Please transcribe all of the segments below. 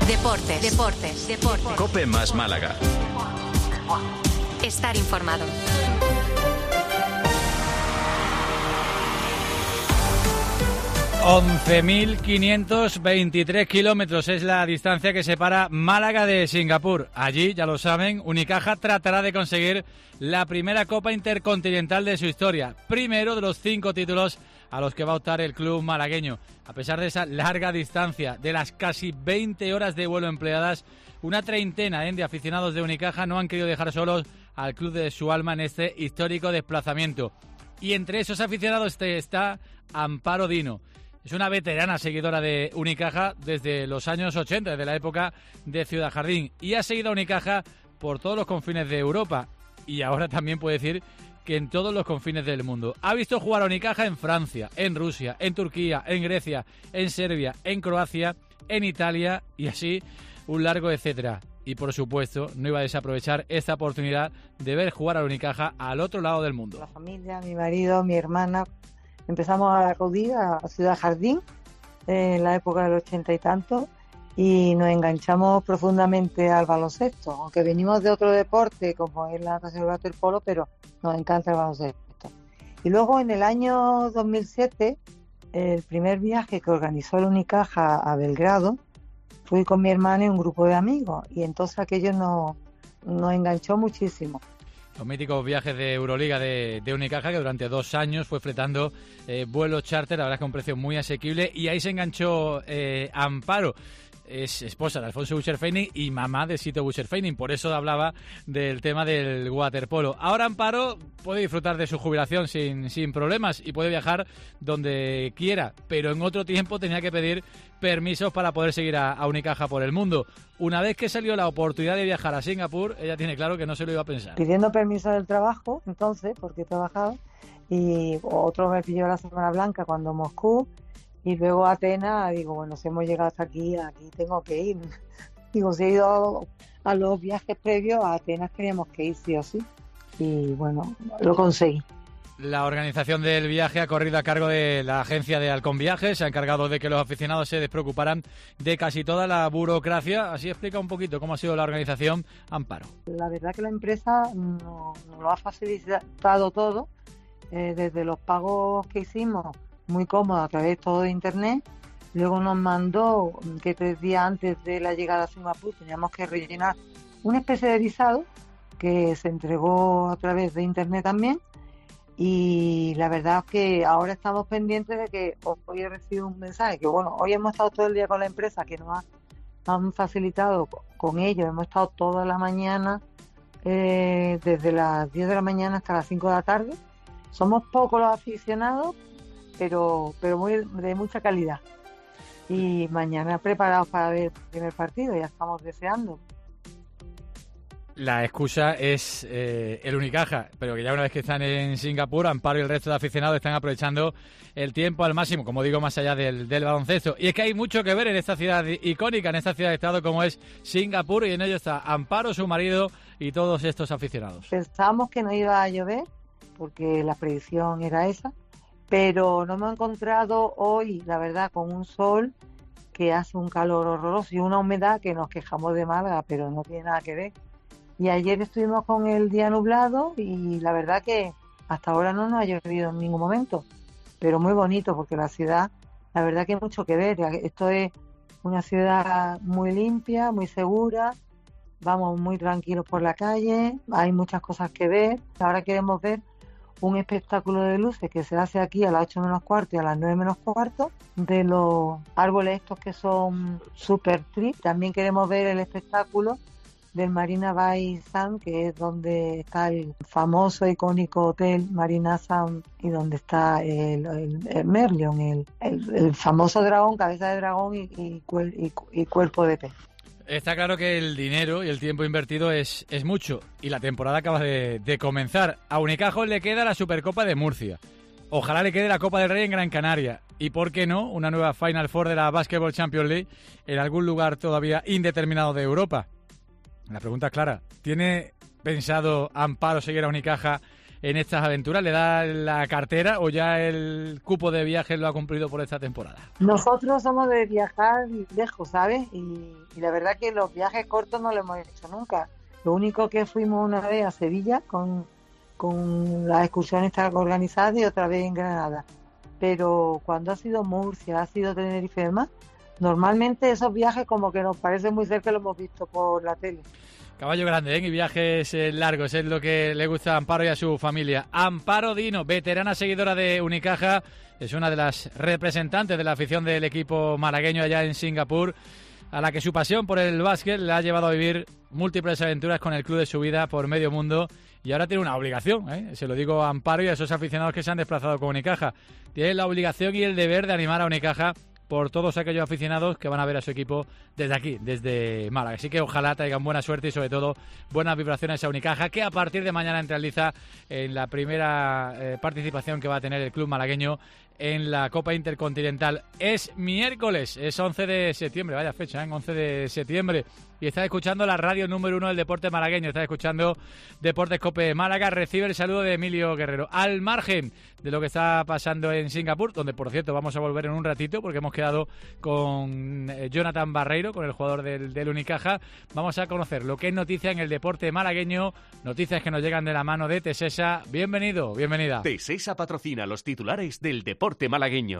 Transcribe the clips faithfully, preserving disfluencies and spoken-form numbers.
Deportes, deportes, deportes. COPE más Málaga. Estar informado. once mil quinientos veintitrés kilómetros es la distancia que separa Málaga de Singapur. Allí, ya lo saben, Unicaja tratará de conseguir la primera Copa Intercontinental de su historia. Primero de los cinco títulos a los que va a optar el club malagueño. A pesar de esa larga distancia, de las casi veinte horas de vuelo empleadas, una treintena ¿eh? de aficionados de Unicaja no han querido dejar solos al club de su alma en este histórico desplazamiento. Y entre esos aficionados está Amparo Dino. Es una veterana seguidora de Unicaja desde los años ochenta, desde la época de Ciudad Jardín. Y ha seguido a Unicaja por todos los confines de Europa. Y ahora también puede decir que en todos los confines del mundo. Ha visto jugar a Unicaja en Francia, en Rusia, en Turquía, en Grecia, en Serbia, en Croacia, en Italia y así un largo etcétera. Y por supuesto, no iba a desaprovechar esta oportunidad de ver jugar a Unicaja al otro lado del mundo. La familia, mi marido, mi hermana, empezamos a acudir a Ciudad Jardín en la época del ochenta y tanto y nos enganchamos profundamente al baloncesto, aunque venimos de otro deporte como es la natación y el waterpolo, pero nos encanta el baloncesto. Y luego en el año dos mil siete, el primer viaje que organizó el Unicaja a Belgrado, fui con mi hermana y un grupo de amigos y entonces aquello nos, nos enganchó muchísimo. Los míticos viajes de Euroliga de, de Unicaja, que durante dos años fue fletando eh, vuelos charter, la verdad es que a un precio muy asequible, y ahí se enganchó eh, Amparo. Es esposa de Alfonso Bucher-Feinin y mamá de Sito Bucher-Feinin, por eso hablaba del tema del waterpolo. Ahora Amparo puede disfrutar de su jubilación sin, sin problemas y puede viajar donde quiera, pero en otro tiempo tenía que pedir permisos para poder seguir a, a Unicaja por el mundo. Una vez que salió la oportunidad de viajar a Singapur, ella tiene claro que no se lo iba a pensar. Pidiendo permiso del trabajo, entonces, porque he trabajado, y otro me pilló la Semana Blanca cuando Moscú, y luego Atenas, digo, bueno, si hemos llegado hasta aquí, aquí tengo que ir. Digo, si he ido a los viajes previos, a Atenas teníamos que ir sí o sí. Y bueno, lo conseguí. La organización del viaje ha corrido a cargo de la agencia de Halcón Viajes, se ha encargado de que los aficionados se despreocuparan de casi toda la burocracia. Así explica un poquito cómo ha sido la organización, Amparo. La verdad que la empresa nos no lo ha facilitado todo, eh, desde los pagos que hicimos, muy cómodo a través de todo de internet. Luego nos mandó que tres días antes de la llegada a Singapur teníamos que rellenar una especie de visado que se entregó a través de internet también. Y la verdad es que ahora estamos pendientes de que hoy he recibido un mensaje que bueno, hoy hemos estado todo el día con la empresa que nos ha, han facilitado con ellos, hemos estado toda la mañana eh, desde las diez de la mañana hasta las cinco de la tarde. Somos pocos los aficionados, pero pero muy de mucha calidad. Y mañana preparados para ver el primer partido, ya estamos deseando. La excusa es eh, el Unicaja, pero que ya una vez que están en Singapur, Amparo y el resto de aficionados están aprovechando el tiempo al máximo, como digo, más allá del, del baloncesto. Y es que hay mucho que ver en esta ciudad icónica, en esta ciudad de estado como es Singapur, y en ello está Amparo, su marido y todos estos aficionados. Pensábamos que no iba a llover, porque la predicción era esa, pero no hemos encontrado hoy, la verdad, con un sol que hace un calor horroroso y una humedad que nos quejamos de Málaga, pero no tiene nada que ver. Y ayer estuvimos con el día nublado y la verdad que hasta ahora no nos ha llovido en ningún momento, pero muy bonito porque la ciudad, la verdad que hay mucho que ver. Esto es una ciudad muy limpia, muy segura, vamos muy tranquilos por la calle, hay muchas cosas que ver. Ahora queremos ver un espectáculo de luces que se hace aquí a las ocho menos cuarto y a las nueve menos cuarto, de los árboles estos que son super tree. También queremos ver el espectáculo del Marina Bay Sands, que es donde está el famoso, icónico hotel Marina Sands y donde está el, el, el Merlion, el, el, el famoso dragón, cabeza de dragón y, y, y, y cuerpo de pez. Está claro que el dinero y el tiempo invertido es, es mucho y la temporada acaba de, de comenzar. A Unicaja le queda la Supercopa de Murcia. Ojalá le quede la Copa del Rey en Gran Canaria. Y por qué no, una nueva Final Four de la Basketball Champions League en algún lugar todavía indeterminado de Europa. La pregunta es clara. ¿Tiene pensado Amparo seguir a Unicaja en estas aventuras? ¿Le da la cartera o ya el cupo de viajes lo ha cumplido por esta temporada? Nosotros somos de viajar lejos, ¿sabes? Y, y la verdad que los viajes cortos no lo hemos hecho nunca. Lo único que fuimos una vez a Sevilla con, con las excursiones organizadas y otra vez en Granada. Pero cuando ha sido Murcia, ha sido Tenerife y demás, normalmente esos viajes como que nos parecen muy cerca, lo hemos visto por la tele. Caballo grande, ¿eh? Y viajes eh, largos, es lo que le gusta a Amparo y a su familia. Amparo Dino, veterana seguidora de Unicaja, es una de las representantes de la afición del equipo malagueño allá en Singapur, a la que su pasión por el básquet le ha llevado a vivir múltiples aventuras con el club de su vida por medio mundo, y ahora tiene una obligación, ¿eh? Se lo digo a Amparo y a esos aficionados que se han desplazado con Unicaja. Tiene la obligación y el deber de animar a Unicaja por todos aquellos aficionados que van a ver a su equipo desde aquí, desde Málaga. Así que ojalá traigan buena suerte y sobre todo buenas vibraciones a Unicaja, que a partir de mañana entra en liza en la primera eh, participación que va a tener el club malagueño en la Copa Intercontinental. Es miércoles, es once de septiembre, vaya fecha, ¿eh? once de septiembre. Y está escuchando la radio número uno del deporte malagueño, está escuchando Deportes Cope Málaga. Recibe el saludo de Emilio Guerrero. Al margen de lo que está pasando en Singapur, donde por cierto vamos a volver en un ratito porque hemos quedado con Jonathan Barreiro, con el jugador del, del Unicaja, vamos a conocer lo que es noticia en el deporte malagueño, noticias que nos llegan de la mano de Tesesa. Bienvenido, bienvenida. Tesesa patrocina los titulares del deporte malagueño.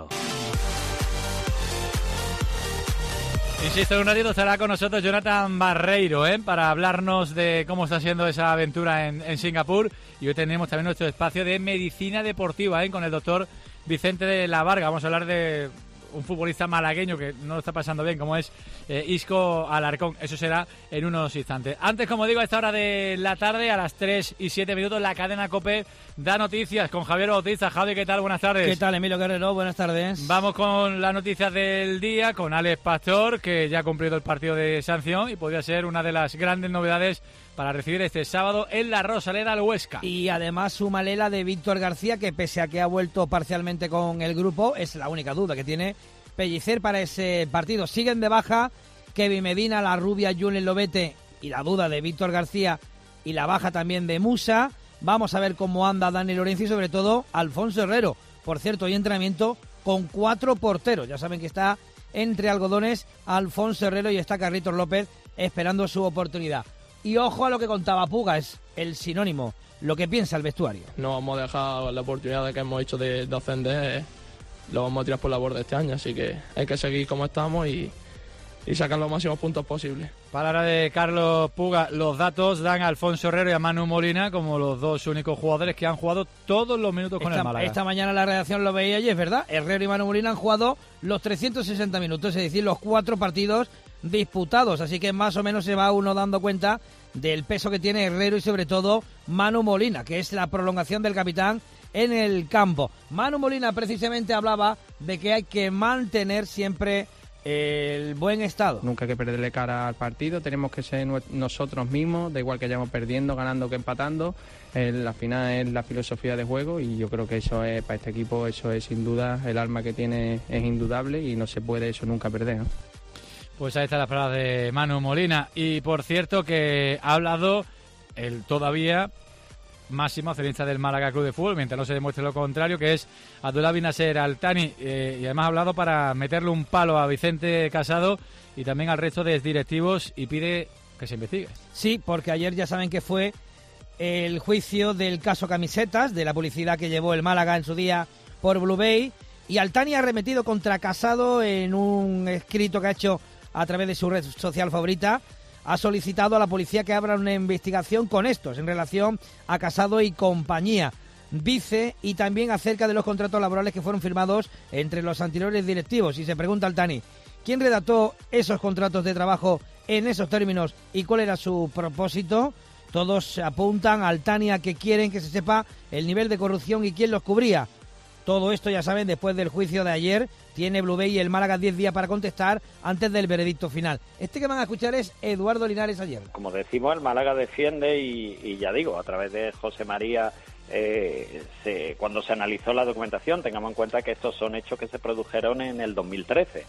Insisto, en un ratito estará con nosotros Jonathan Barreiro, ¿eh? para hablarnos de cómo está siendo esa aventura en, en Singapur. Y hoy tenemos también nuestro espacio de medicina deportiva, ¿eh? con el doctor Vicente de la Varga. Vamos a hablar de un futbolista malagueño que no lo está pasando bien, como es eh, Isco Alarcón. Eso será en unos instantes. Antes, como digo, a esta hora de la tarde, a las tres y siete minutos, la cadena COPE da noticias con Javier Bautista. Javi, ¿qué tal? Buenas tardes. ¿Qué tal, Emilio Guerrero? Buenas tardes. Vamos con las noticias del día, con Alex Pastor, que ya ha cumplido el partido de sanción y podría ser una de las grandes novedades para recibir este sábado en la Rosaleda al Huesca. Y además súmale la de Víctor García, que pese a que ha vuelto parcialmente con el grupo, es la única duda que tiene Pellicer para ese partido. Siguen de baja Kevin Medina, la rubia Julen Lobete y la duda de Víctor García y la baja también de Musa. Vamos a ver cómo anda Dani Lorenzo y sobre todo Alfonso Herrero. Por cierto, hay entrenamiento con cuatro porteros. Ya saben que está entre algodones Alfonso Herrero y está Carlitos López esperando su oportunidad. Y ojo a lo que contaba Puga, es el sinónimo, lo que piensa el vestuario. No vamos a dejar la oportunidad que hemos hecho de, de ascender, lo vamos a tirar por la borda este año, así que hay que seguir como estamos y, y sacar los máximos puntos posibles. Palabra de Carlos Puga. Los datos dan a Alfonso Herrero y a Manu Molina como los dos únicos jugadores que han jugado todos los minutos con esta, el Málaga. Esta mañana la redacción lo veía y es verdad, Herrero y Manu Molina han jugado los trescientos sesenta minutos, es decir, los cuatro partidos disputados, así que más o menos se va uno dando cuenta del peso que tiene Herrero y sobre todo Manu Molina, que es la prolongación del capitán en el campo. Manu Molina precisamente hablaba de que hay que mantener siempre el buen estado. Nunca hay que perderle cara al partido, tenemos que ser nosotros mismos, da igual que hayamos perdiendo, ganando que empatando. El, al final es la filosofía de juego y yo creo que eso es, para este equipo, eso es sin duda, el alma que tiene es indudable y no se puede eso nunca perder, ¿no? Pues ahí está la palabra de Manu Molina. Y por cierto que ha hablado el todavía máximo accionista del Málaga Club de Fútbol, mientras no se demuestre lo contrario, que es Abdullah bin Nasser Al-Thani, eh, y además ha hablado para meterle un palo a Vicente Casado y también al resto de directivos y pide que se investigue. Sí, porque ayer ya saben que fue el juicio del caso camisetas, de la publicidad que llevó el Málaga en su día por Blue Bay, y Al-Thani ha arremetido contra Casado en un escrito que ha hecho a través de su red social favorita. Ha solicitado a la policía que abra una investigación con estos en relación a Casado y compañía. Dice, y también acerca de los contratos laborales que fueron firmados entre los anteriores directivos. Y se pregunta Al-Thani, ¿quién redactó esos contratos de trabajo en esos términos y cuál era su propósito? Todos apuntan a Al-Thani a que quieren que se sepa el nivel de corrupción y quién los cubría. Todo esto, ya saben, después del juicio de ayer, tiene Blue Bay y el Málaga diez días para contestar antes del veredicto final. Este que van a escuchar es Eduardo Linares ayer. Como decimos, el Málaga defiende y, y ya digo, a través de José María, eh, se, cuando se analizó la documentación, tengamos en cuenta que estos son hechos que se produjeron en el dos mil trece.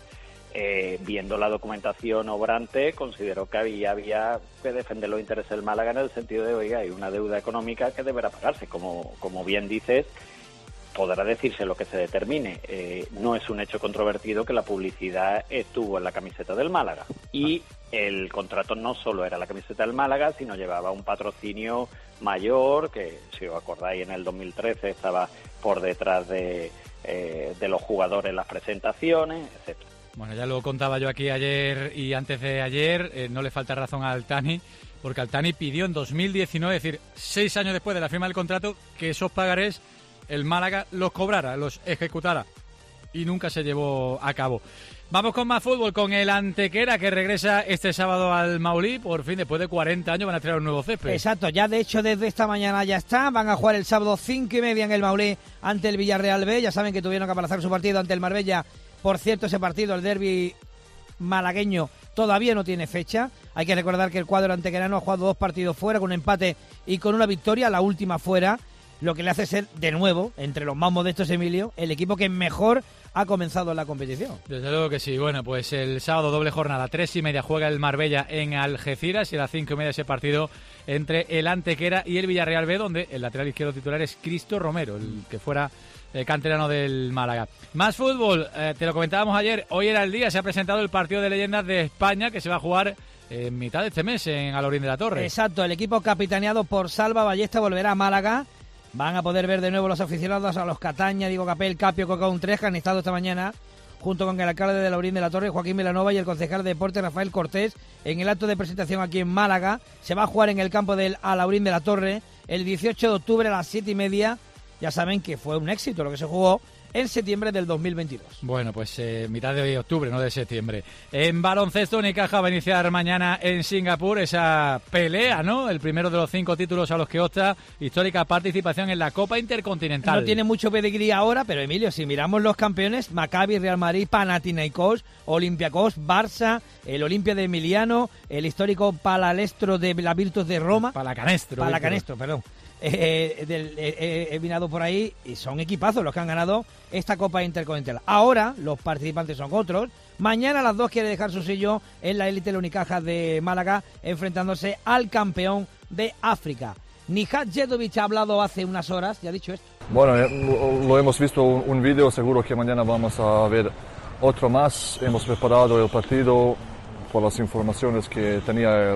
eh, viendo la documentación obrante, consideró que había, había que defender los intereses del Málaga en el sentido de, oiga, hay una deuda económica que deberá pagarse. Como, como bien dices, podrá decirse lo que se determine. Eh, no es un hecho controvertido que la publicidad estuvo en la camiseta del Málaga. Y el contrato no solo era la camiseta del Málaga, sino llevaba un patrocinio mayor, que si os acordáis en el dos mil trece estaba por detrás de, eh, de los jugadores en las presentaciones, etcétera. Bueno, ya lo contaba yo aquí ayer y antes de ayer, eh, no le falta razón a Altani, porque Altani pidió en dos mil diecinueve, es decir, seis años después de la firma del contrato, que esos pagarés el Málaga los cobrara, los ejecutara, y nunca se llevó a cabo. Vamos con más fútbol, con el Antequera, que regresa este sábado al Maulí. Por fin, después de cuarenta años, van a traer un nuevo césped. Exacto, ya de hecho desde esta mañana ya está. Van a jugar el sábado cinco y media en el Maulí ante el Villarreal B. Ya saben que tuvieron que aplazar su partido ante el Marbella. Por cierto, ese partido, el derbi malagueño, todavía no tiene fecha. Hay que recordar que el cuadro antequerano ha jugado dos partidos fuera, con un empate y con una victoria, la última fuera, lo que le hace ser, de nuevo, entre los más modestos, Emilio, el equipo que mejor ha comenzado la competición. Desde luego que sí. Bueno, pues el sábado doble jornada, tres y media juega el Marbella en Algeciras, y a las cinco y media ese partido entre el Antequera y el Villarreal B, donde el lateral izquierdo titular es Cristo Romero, el que fuera el canterano del Málaga. Más fútbol, eh, te lo comentábamos ayer, hoy era el día, se ha presentado el partido de leyendas de España, que se va a jugar en mitad de este mes en Alaurín de la Torre. Exacto, el equipo capitaneado por Salva Ballesta volverá a Málaga. Van a poder ver de nuevo los aficionados a los Cataña, Diego Capel, Capio, Coca tres, que han estado esta mañana junto con el alcalde de Alaurín de la Torre, Joaquín Vilanova, y el concejal de deporte, Rafael Cortés, en el acto de presentación aquí en Málaga. Se va a jugar en el campo del Alaurín de la Torre el dieciocho de octubre a las siete y media. Ya saben que fue un éxito lo que se jugó en septiembre del dos mil veintidós. Bueno, pues eh, mitad de octubre, no de septiembre. En baloncesto, Unicaja va a iniciar mañana en Singapur esa pelea, ¿no? El primero de los cinco títulos a los que opta, histórica participación en la Copa Intercontinental. No tiene mucho pedigrí ahora, pero Emilio, si miramos los campeones, Maccabi, Real Madrid, Panathinaikos, Olympiacos, Barça, el Olimpia de Emiliano, el histórico Palalestro de la Virtus de Roma. Palacanestro. Palacanestro, perdón. Eh, del, eh, he mirado por ahí y son equipazos los que han ganado esta Copa Intercontinental. Ahora los participantes son otros. Mañana a las dos quiere dejar su sello en la élite, la Unicaja de Málaga, enfrentándose al campeón de África. Nihat Jedovic ha hablado hace unas horas y ha dicho esto. Bueno, lo, lo hemos visto un, un vídeo, seguro que mañana vamos a ver otro más. Hemos preparado el partido por las informaciones que tenía el, el,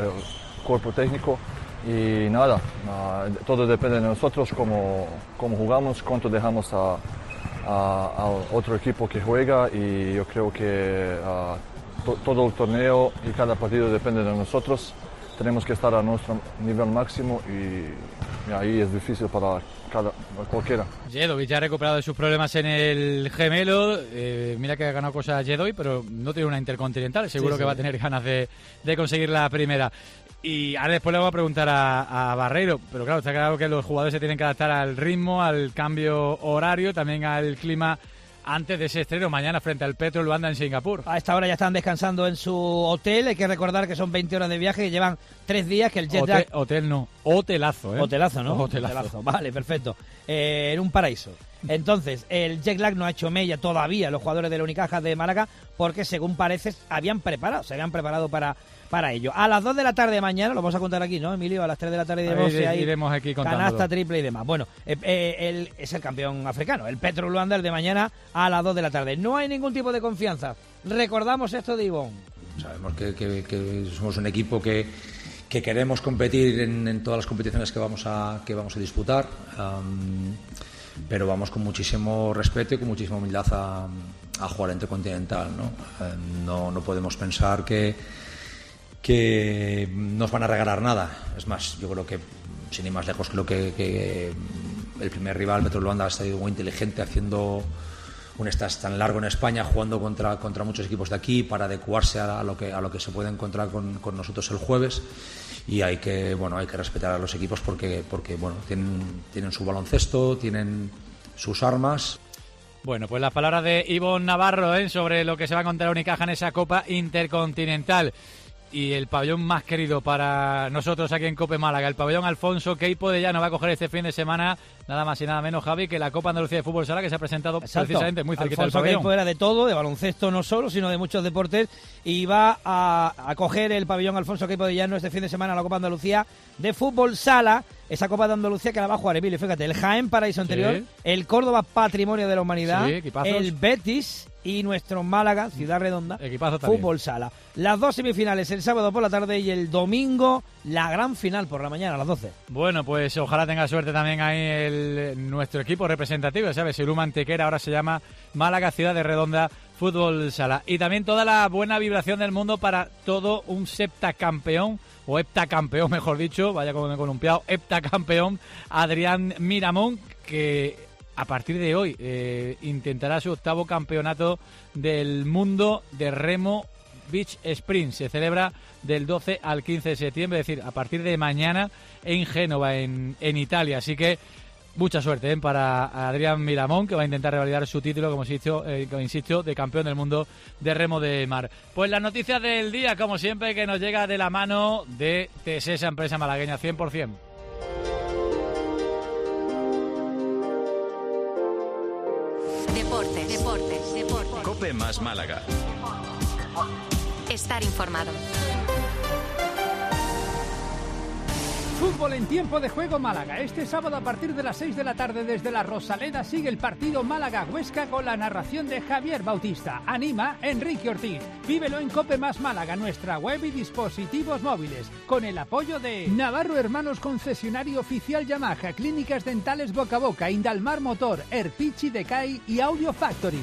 el cuerpo técnico. Y nada, uh, todo depende de nosotros, cómo, cómo jugamos, cuánto dejamos a, a, al otro equipo que juega, y yo creo que uh, to, todo el torneo y cada partido depende de nosotros. Tenemos que estar a nuestro nivel máximo, y, y ahí es difícil para cada, cualquiera. Jedovic ya ha recuperado de sus problemas en el gemelo. Eh, mira que ha ganado cosas Jedovic, pero no tiene una intercontinental. Seguro sí, sí. que va a tener ganas de, de conseguir la primera. Y ahora después le voy a preguntar a, a Barreiro, pero claro, está claro que los jugadores se tienen que adaptar al ritmo, al cambio horario, también al clima antes de ese estreno mañana frente al Petro Luanda en Singapur. A esta hora ya están descansando en su hotel. Hay que recordar que son veinte horas de viaje, que llevan tres días, que el jet lag... Hotel, hotel no, hotelazo, ¿eh? Hotelazo, ¿no? Hotelazo. Hotelazo. Vale, perfecto. Eh, en un paraíso. Entonces, el jet lag no ha hecho mella todavía los jugadores de la Unicaja de Málaga, porque según parece habían preparado, se habían preparado para, para ello. A las dos de la tarde de mañana, lo vamos a contar aquí, ¿no, Emilio? A las tres de la tarde iremos, Ahí, hay iremos aquí contándolo. Canasta triple y demás. Bueno, eh, eh, él es el campeón africano, el Petro Luanda, el de mañana a las dos de la tarde. No hay ningún tipo de confianza. Recordamos esto de Ivón. Sabemos que, que, que somos un equipo que, que queremos competir en, en todas las competiciones que vamos a, que vamos a disputar. Um, pero vamos con muchísimo respeto y con muchísima humildad a, a jugar Intercontinental, ¿no? Eh, no, no podemos pensar que, que nos van a regalar nada. Es más, yo creo que, sin ir más lejos, creo que, que el primer rival, Petro Luanda, ha sido muy inteligente haciendo un stage tan largo en España, jugando contra, contra muchos equipos de aquí para adecuarse a, a, lo, que, a lo que se puede encontrar con, con nosotros el jueves. Y hay que, bueno, hay que respetar a los equipos porque, porque bueno, tienen, tienen su baloncesto, tienen sus armas. Bueno, pues las palabras de Ivón Navarro, ¿eh?, sobre lo que se va a encontrar Unicaja en esa Copa Intercontinental. Y el pabellón más querido para nosotros aquí en Cope Málaga, el pabellón Alfonso Queipo de Llano, va a coger este fin de semana nada más y nada menos, Javi, que la Copa Andalucía de Fútbol Sala, que se ha presentado Exacto. precisamente muy cerquita Alfonso del pabellón. Queipo era de todo, de baloncesto no solo, sino de muchos deportes, y va a, a coger el pabellón Alfonso Queipo de Llano este fin de semana la Copa Andalucía de Fútbol Sala, esa Copa de Andalucía que la va a jugar, Emilio, fíjate, el Jaén Paraíso Anterior, Sí. el Córdoba Patrimonio de la Humanidad, Sí, equipazos. el Betis y nuestro Málaga, Ciudad Redonda, Equipazo también. Fútbol Sala. Las dos semifinales el sábado por la tarde y el domingo la gran final por la mañana a las doce. Bueno, pues ojalá tenga suerte también ahí el, nuestro equipo representativo, ¿sabes? El Uma Antequera ahora se llama Málaga Ciudad de Redonda Fútbol Sala. Y también toda la buena vibración del mundo para todo un septacampeón, o heptacampeón, mejor dicho, vaya como me he columpiado, heptacampeón Adrián Miramón, que a partir de hoy eh, intentará su octavo campeonato del mundo de remo Beach Sprint. Se celebra del doce al quince de septiembre, es decir, a partir de mañana en Génova, en, en Italia. Así que mucha suerte ¿eh? para Adrián Miramón, que va a intentar revalidar su título, como insisto, eh, como insisto, de campeón del mundo de remo de mar. Pues las noticias del día, como siempre, que nos llega de la mano de Tesesa, empresa malagueña cien por ciento. Deportes, deportes, deportes. Cope más Málaga. Estar informado. Fútbol en tiempo de juego Málaga. Este sábado a partir de las seis de la tarde desde la Rosaleda sigue el partido Málaga-Huesca con la narración de Javier Bautista. Anima Enrique Ortiz. Vívelo en Cope más Málaga, nuestra web y dispositivos móviles. Con el apoyo de Navarro Hermanos, concesionario oficial Yamaha, Clínicas Dentales Boca a Boca, Indalmar Motor, Erpichi Decay y Audio Factory.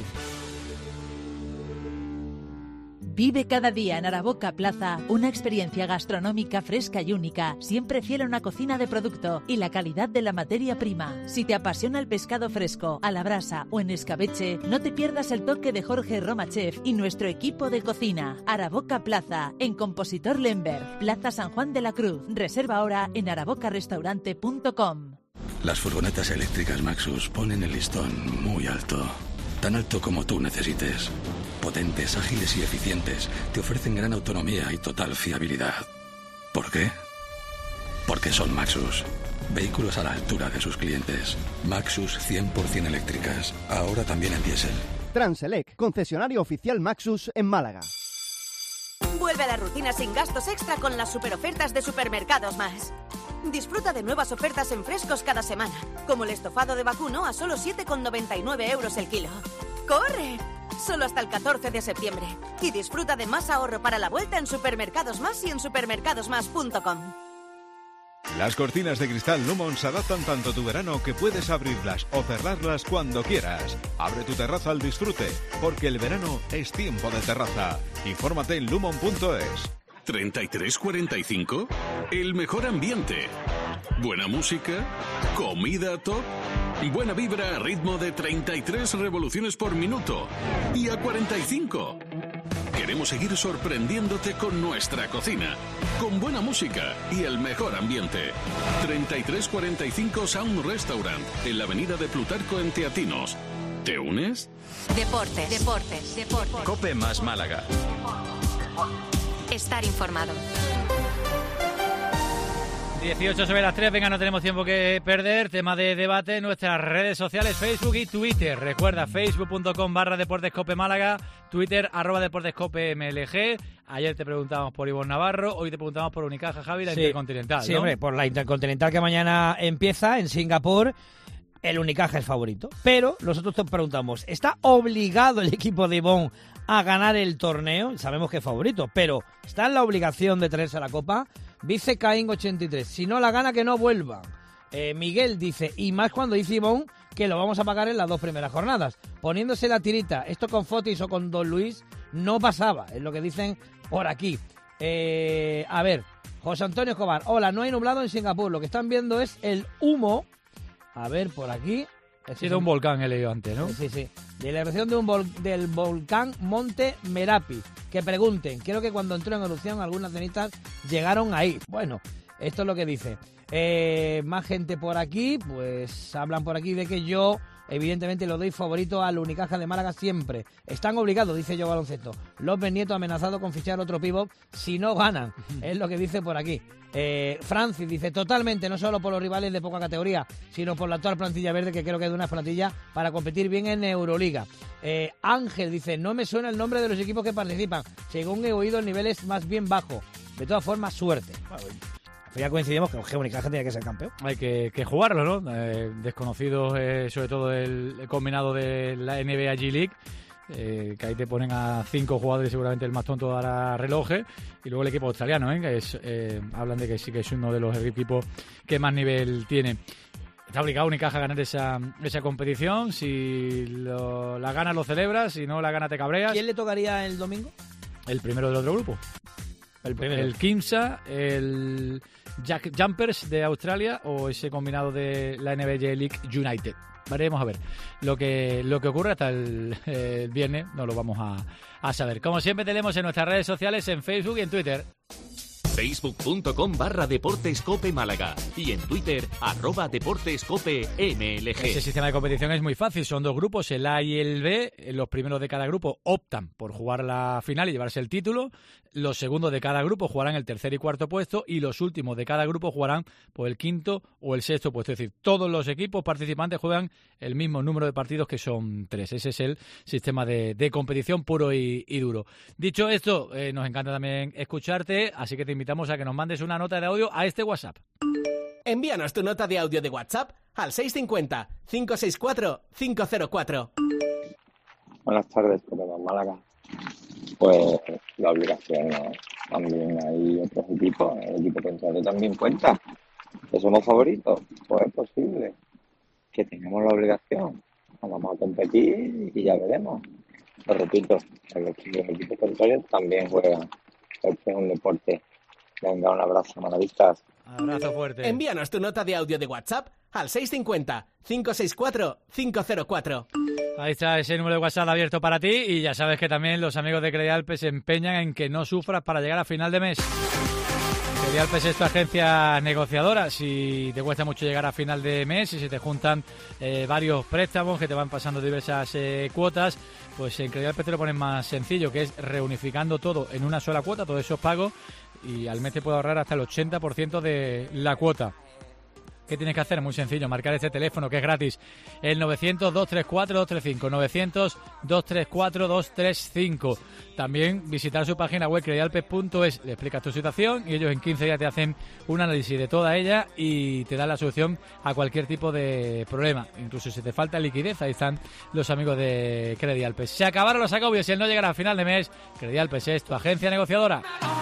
Vive cada día en Araboca Plaza una experiencia gastronómica fresca y única, siempre fiel a una cocina de producto y la calidad de la materia prima. Si te apasiona el pescado fresco, a la brasa o en escabeche, no te pierdas el toque de Jorge Roma Chef y nuestro equipo de cocina. Araboca Plaza, en Compositor Lemberg, Plaza San Juan de la Cruz. Reserva ahora en arabocarestaurante punto com. Las furgonetas eléctricas Maxus ponen el listón muy alto. Tan alto como tú necesites. Potentes, ágiles y eficientes. Te ofrecen gran autonomía y total fiabilidad. ¿Por qué? Porque son Maxus. Vehículos a la altura de sus clientes. Maxus cien por ciento eléctricas. Ahora también en diésel. Transelec, concesionario oficial Maxus en Málaga. Vuelve a la rutina sin gastos extra con las superofertas de Supermercados Más. Disfruta de nuevas ofertas en frescos cada semana, como el estofado de vacuno a solo siete con noventa y nueve euros el kilo. ¡Corre! Solo hasta el catorce de septiembre. Y disfruta de más ahorro para la vuelta en Supermercados Más y en supermercados más punto com. Las cortinas de cristal Lumon se adaptan tanto a tu verano que puedes abrirlas o cerrarlas cuando quieras. Abre tu terraza al disfrute, porque el verano es tiempo de terraza. Infórmate en lumon punto es. ¿treinta y tres cuarenta y cinco? El mejor ambiente. Buena música. Comida top. Buena vibra a ritmo de treinta y tres revoluciones por minuto. Y a cuarenta y cinco. Queremos seguir sorprendiéndote con nuestra cocina. Con buena música y el mejor ambiente. treinta y tres cuarenta y cinco Sound Restaurant. En la avenida de Plutarco en Teatinos. ¿Te unes? Deportes, deportes, deportes. Cope más Málaga. Estar informado. dieciocho sobre las tres, venga, no tenemos tiempo que perder. Tema de debate en nuestras redes sociales, Facebook y Twitter. Recuerda, facebook punto com barra Deportes Cope Málaga, Twitter, arroba Deportes Cope M L G. Ayer te preguntábamos por Ivonne Navarro, hoy te preguntamos por Unicaja, Javi, la sí, Intercontinental, Sí, ¿no? hombre, por la Intercontinental que mañana empieza en Singapur. El Unicaja es favorito, pero nosotros te preguntamos, ¿está obligado el equipo de Ivonne a ganar el torneo? Sabemos que es favorito, pero ¿está en la obligación de traerse a la Copa? Dice Caín ochenta y tres, si no la gana que no vuelva. Eh, Miguel dice, y más cuando dice Ivonne que lo vamos a pagar en las dos primeras jornadas. Poniéndose la tirita, esto con Fotis o con Don Luis no pasaba, es lo que dicen por aquí. Eh, a ver, José Antonio Escobar, hola, no hay nublado en Singapur, lo que están viendo es el humo. A ver, por aquí. Ha sido un volcán, he leído antes, ¿no? Sí, sí. De la erupción de un vol- del volcán Monte Merapi. Que pregunten. Creo que cuando entró en erupción algunas cenizas llegaron ahí. Bueno, esto es lo que dice. Eh, más gente por aquí. Pues hablan por aquí de que yo Evidentemente lo doy favorito al Unicaja de Málaga siempre. Están obligados, dice yo Baloncesto. López Nieto ha amenazado con fichar otro pívot si no ganan. Es lo que dice por aquí. Eh, Francis dice, totalmente, no solo por los rivales de poca categoría, sino por la actual plantilla verde, que creo que es de una plantilla para competir bien en Euroliga. Eh, Ángel dice, no me suena el nombre de los equipos que participan. Según he oído, el nivel es más bien bajo. De todas formas, suerte. Bueno, ya coincidimos que el Unicaja tiene que ser campeón. Hay que, que jugarlo, ¿no? Eh, desconocidos, eh, sobre todo el, el combinado de la N B A G League. Eh, que ahí te ponen a cinco jugadores, seguramente el más tonto dará relojes, y luego el equipo australiano, ¿eh? que es, eh, hablan de que sí que es uno de los equipos que más nivel tiene. Está obligado Unicaja a ganar esa, esa competición. Si lo, la gana lo celebras, si no la gana te cabreas. ¿Quién le tocaría el domingo? El primero del otro grupo. El, primero. el Kimsa, el Jack Jumpers de Australia o ese combinado de la N B A G League United. Veremos a ver lo que lo que ocurre hasta el, el viernes, no lo vamos a, a saber. Como siempre tenemos en nuestras redes sociales, en Facebook y en Twitter. Facebook.com barra Deportes Cope Málaga y en Twitter arroba Deportes Cope M L G. Ese sistema de competición es muy fácil, son dos grupos, el A y el B. Los primeros de cada grupo optan por jugar la final y llevarse el título. Los segundos de cada grupo jugarán el tercer y cuarto puesto y los últimos de cada grupo jugarán por el quinto o el sexto puesto. Es decir, todos los equipos participantes juegan el mismo número de partidos, que son tres. Ese es el sistema de, de competición puro y, y duro. Dicho esto, eh, nos encanta también escucharte, así que te invitamos a que nos mandes una nota de audio a este WhatsApp. Envíanos tu nota de audio de WhatsApp al seis cinco cero, cinco seis cuatro, cinco cero cuatro. Buenas tardes, Copa Málaga. Pues la obligación, ¿no? También hay otros equipos, el equipo contrario también cuenta. Que somos favoritos, pues es posible que tengamos la obligación. Vamos a competir y ya veremos. Lo repito, los equipos contrarios también juegan. Este es un deporte. Venga, un abrazo, malavistas. Abrazo fuerte. Envíanos tu nota de audio de WhatsApp al seis cinco cero, cinco seis cuatro, cinco cero cuatro. Ahí está ese número de WhatsApp abierto para ti, y ya sabes que también los amigos de Credialpe se empeñan en que no sufras para llegar a final de mes. Credialpe es tu agencia negociadora. Si te cuesta mucho llegar a final de mes y si te juntan eh, varios préstamos que te van pasando diversas eh, cuotas, pues en Credialpe te lo ponen más sencillo, que es reunificando todo en una sola cuota, todos esos pagos, y al mes te puede ahorrar hasta el ochenta por ciento de la cuota. ¿Qué tienes que hacer? Muy sencillo, marcar este teléfono que es gratis, el novecientos, dos tres cuatro, dos tres cinco, novecientos, dos tres cuatro, dos tres cinco. También visitar su página web credialpe punto es, le explicas tu situación y ellos en quince días te hacen un análisis de toda ella y te dan la solución a cualquier tipo de problema. Incluso si te falta liquidez, ahí están los amigos de Credialpe. Se acabaron los agobios y el no llegar a final de mes. Credialpe es tu agencia negociadora.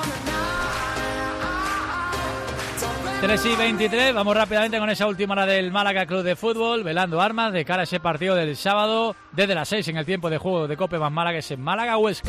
tres y veintitrés, vamos rápidamente con esa última hora del Málaga Club de Fútbol, velando armas de cara a ese partido del sábado, desde las seis en el tiempo de juego de Cope más Málaga, es en Málaga Huesca.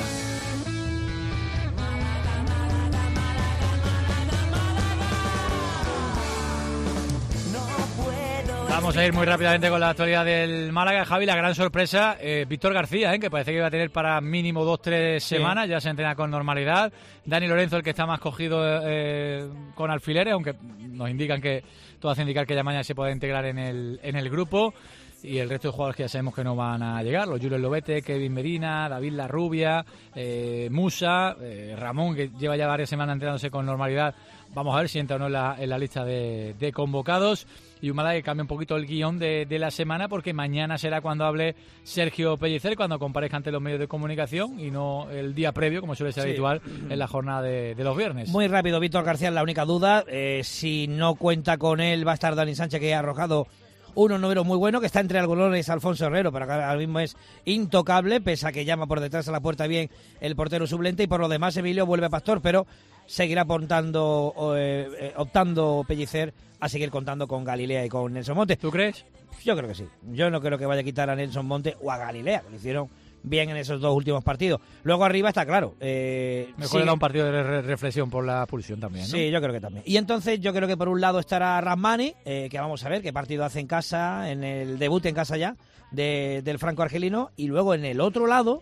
Vamos a ir muy rápidamente con la actualidad del Málaga. Javi, la gran sorpresa, eh, Víctor García, eh, que parece que iba a tener para mínimo dos, tres semanas, sí. Ya se entrena con normalidad. Dani Lorenzo, el que está más cogido eh, con alfileres, aunque nos indican que, todo hace indicar que ya mañana se puede integrar en el, en el grupo. Y el resto de jugadores que ya sabemos que no van a llegar, los Julio Lobete, Kevin Medina, David Larrubia, eh, Musa, eh, Ramón, que lleva ya varias semanas entrenándose con normalidad. Vamos a ver si entra o no en la, en la lista de, de convocados. Y un Málaga que cambia un poquito el guión de, de la semana, porque mañana será cuando hable Sergio Pellicer, cuando comparezca ante los medios de comunicación, y no el día previo, como suele ser sí. habitual en la jornada de, de los viernes. Muy rápido, Víctor García es la única duda. Eh, si no cuenta con él, va a estar Dani Sánchez, que ha arrojado unos números muy buenos, que está entre algodones Alfonso Herrero, pero ahora mismo es intocable, pese a que llama por detrás a la puerta bien el portero suplente, y por lo demás Emilio vuelve a Pastor, pero seguirá apuntando, eh, eh, optando Pellicer a seguir contando con Galilea y con Nelson Monte. ¿Tú crees? Yo creo que sí. Yo no creo que vaya a quitar a Nelson Monte o a Galilea, que lo hicieron bien en esos dos últimos partidos. Luego arriba está claro. Eh, Mejor era un partido de re reflexión por la pulsión también, ¿no? Sí, yo creo que también. Y entonces yo creo que por un lado estará Rahmani, eh, que vamos a ver qué partido hace en casa, en el debut en casa ya, de, del franco argelino. Y luego en el otro lado,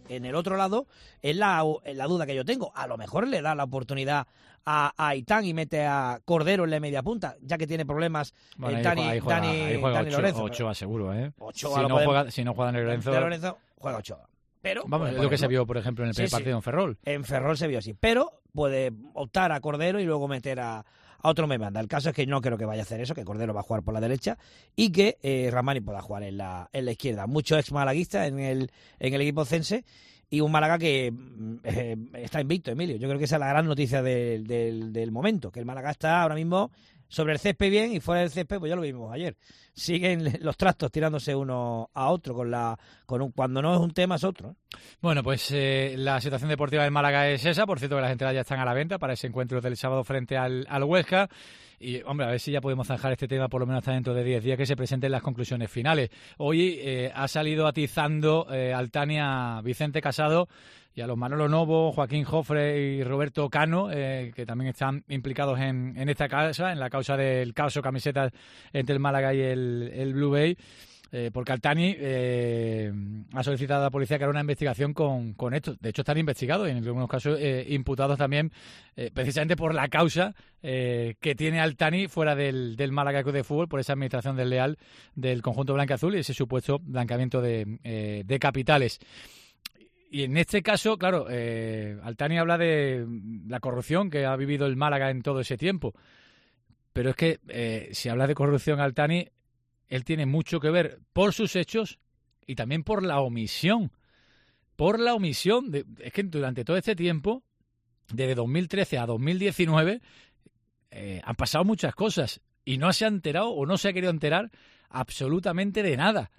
en el otro lado es la, la duda que yo tengo. A lo mejor le da la oportunidad a, a Aitán y mete a Cordero en la media punta, ya que tiene problemas bueno, eh, ahí Dani, juega, ahí juega, Dani, ahí juega Dani Ochoa, Lorenzo. Ochoa seguro, ¿eh? Ochoa si, lo no podemos- juega, si no juega Dani Lorenzo... De Lorenzo juega Ochoa. Pero Vamos, puede es lo que se ponerlo. vio, por ejemplo, en el primer Sí, sí. partido en Ferrol. En Ferrol se vio así, pero puede optar a Cordero y luego meter a, a otro memanda. El caso es que no creo que vaya a hacer eso, que Cordero va a jugar por la derecha y que eh, Ramani pueda jugar en la, en la izquierda. Muchos ex malaguistas en el, en el equipo cense y un Málaga que mm, eh, está invicto, Emilio. Yo creo que esa es la gran noticia del, del, del momento, que el Málaga está ahora mismo sobre el césped bien y fuera del césped, pues ya lo vimos ayer. Siguen los trastos tirándose uno a otro, con la con un, cuando no es un tema es otro. ¿eh? Bueno, pues eh, la situación deportiva del Málaga es esa. Por cierto, que las entradas ya están a la venta para ese encuentro del sábado frente al, al Huesca. Y, hombre, a ver si ya podemos zanjar este tema por lo menos hasta dentro de diez días, que se presenten las conclusiones finales. Hoy eh, ha salido atizando eh, Altania Vicente Casado y a los Manolo Novo, Joaquín Jofre y Roberto Cano, eh, que también están implicados en, en esta causa, en la causa del caso camisetas entre el Málaga y el, el Blue Bay. Eh, porque Altani eh, ha solicitado a la policía que haga una investigación con, con esto. De hecho, están investigados y en algunos casos eh, imputados también eh, precisamente por la causa eh, que tiene Altani fuera del, del Málaga Club de Fútbol por esa administración desleal del conjunto blanca-azul y ese supuesto blanqueamiento de, eh, de capitales. Y en este caso, claro, eh, Altani habla de la corrupción que ha vivido el Málaga en todo ese tiempo. Pero es que eh, si habla de corrupción Altani, él tiene mucho que ver por sus hechos y también por la omisión. Por la omisión. De, es que durante todo este tiempo, desde dos mil trece a dos mil diecinueve, eh, han pasado muchas cosas y no se ha enterado o no se ha querido enterar absolutamente de nada.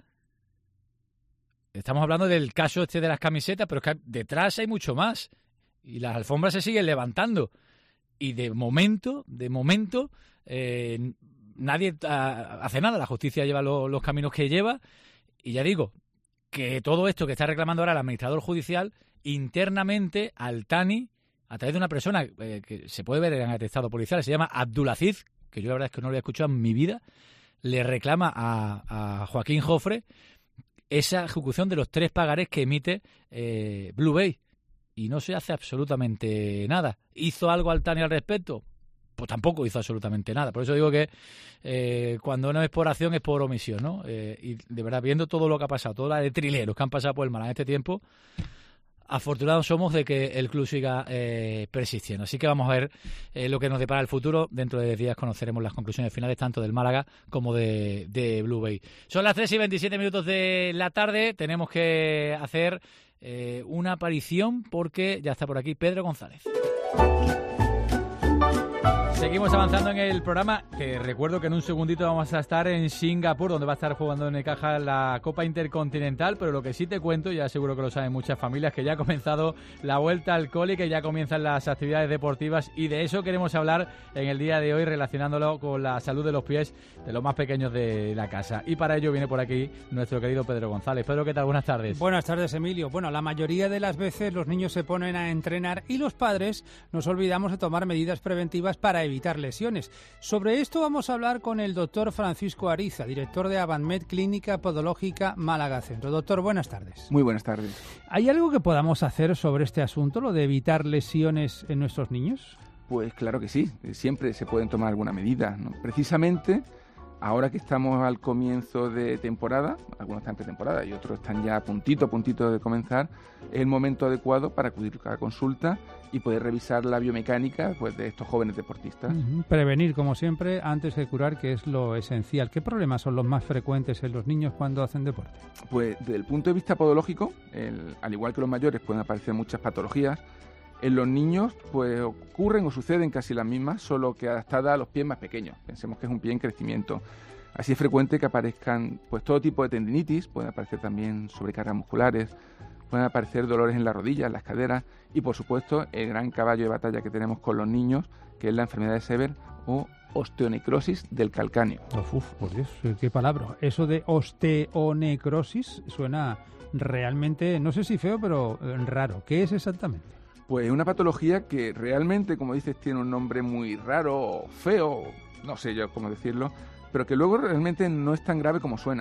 Estamos hablando del caso este de las camisetas, pero es que detrás hay mucho más. Y las alfombras se siguen levantando. Y de momento, de momento... Eh, nadie hace nada, la justicia lleva lo, los caminos que lleva y ya digo que todo esto que está reclamando ahora el administrador judicial internamente Altani, a través de una persona eh, que se puede ver en el atestado policial, se llama Abdulaziz, que yo la verdad es que no lo he escuchado en mi vida, le reclama a, a Joaquín Jofre esa ejecución de los tres pagarés que emite eh, Blue Bay y no se hace absolutamente nada. ¿Hizo algo Altani al respecto? Pues tampoco hizo absolutamente nada. Por eso digo que eh, cuando no es por acción es por omisión, ¿no? Eh, y de verdad, viendo todo lo que ha pasado, toda la de trileros que han pasado por el Málaga en este tiempo, afortunados somos de que el club siga eh, persistiendo. Así que vamos a ver eh, lo que nos depara el futuro. Dentro de diez días conoceremos las conclusiones finales tanto del Málaga como de, de Blue Bay. Son las tres y veintisiete minutos de la tarde. Tenemos que hacer eh, una aparición porque ya está por aquí Pedro González. Seguimos avanzando en el programa, que recuerdo que en un segundito vamos a estar en Singapur, donde va a estar jugando en Necaxa la Copa Intercontinental, pero lo que sí te cuento, ya seguro que lo saben muchas familias, que ya ha comenzado la vuelta al cole, que ya comienzan las actividades deportivas y de eso queremos hablar en el día de hoy, relacionándolo con la salud de los pies de los más pequeños de la casa. Y para ello viene por aquí nuestro querido Pedro González. Pedro, ¿qué tal? Buenas tardes. Buenas tardes, Emilio. Bueno, la mayoría de las veces los niños se ponen a entrenar y los padres nos olvidamos de tomar medidas preventivas para evitar lesiones. Sobre esto vamos a hablar con el doctor Francisco Ariza, director de Avanmed Clínica Podológica Málaga Centro. Doctor, buenas tardes. Muy buenas tardes. ¿Hay algo que podamos hacer sobre este asunto, lo de evitar lesiones en nuestros niños? Pues claro que sí, siempre se pueden tomar alguna medida, ¿no? Precisamente ahora que estamos al comienzo de temporada, algunos están en pretemporada y otros están ya a puntito, a puntito de comenzar, es el momento adecuado para acudir a consulta y poder revisar la biomecánica pues, de estos jóvenes deportistas. Uh-huh. Prevenir, como siempre, antes de curar, que es lo esencial. ¿Qué problemas son los más frecuentes en los niños cuando hacen deporte? Pues desde el punto de vista podológico, el, al igual que los mayores, pueden aparecer muchas patologías. En los niños pues ocurren o suceden casi las mismas, solo que adaptadas a los pies más pequeños. Pensemos que es un pie en crecimiento. Así es frecuente que aparezcan pues todo tipo de tendinitis, pueden aparecer también sobrecargas musculares, pueden aparecer dolores en las rodillas, en las caderas y por supuesto el gran caballo de batalla que tenemos con los niños, que es la enfermedad de Sever o osteonecrosis del calcáneo. Uf, uf, por Dios, qué palabra. Eso de osteonecrosis suena realmente, no sé si feo, pero raro. ¿Qué es exactamente? Pues es una patología que realmente, como dices, tiene un nombre muy raro o feo, no sé yo cómo decirlo, pero que luego realmente no es tan grave como suena.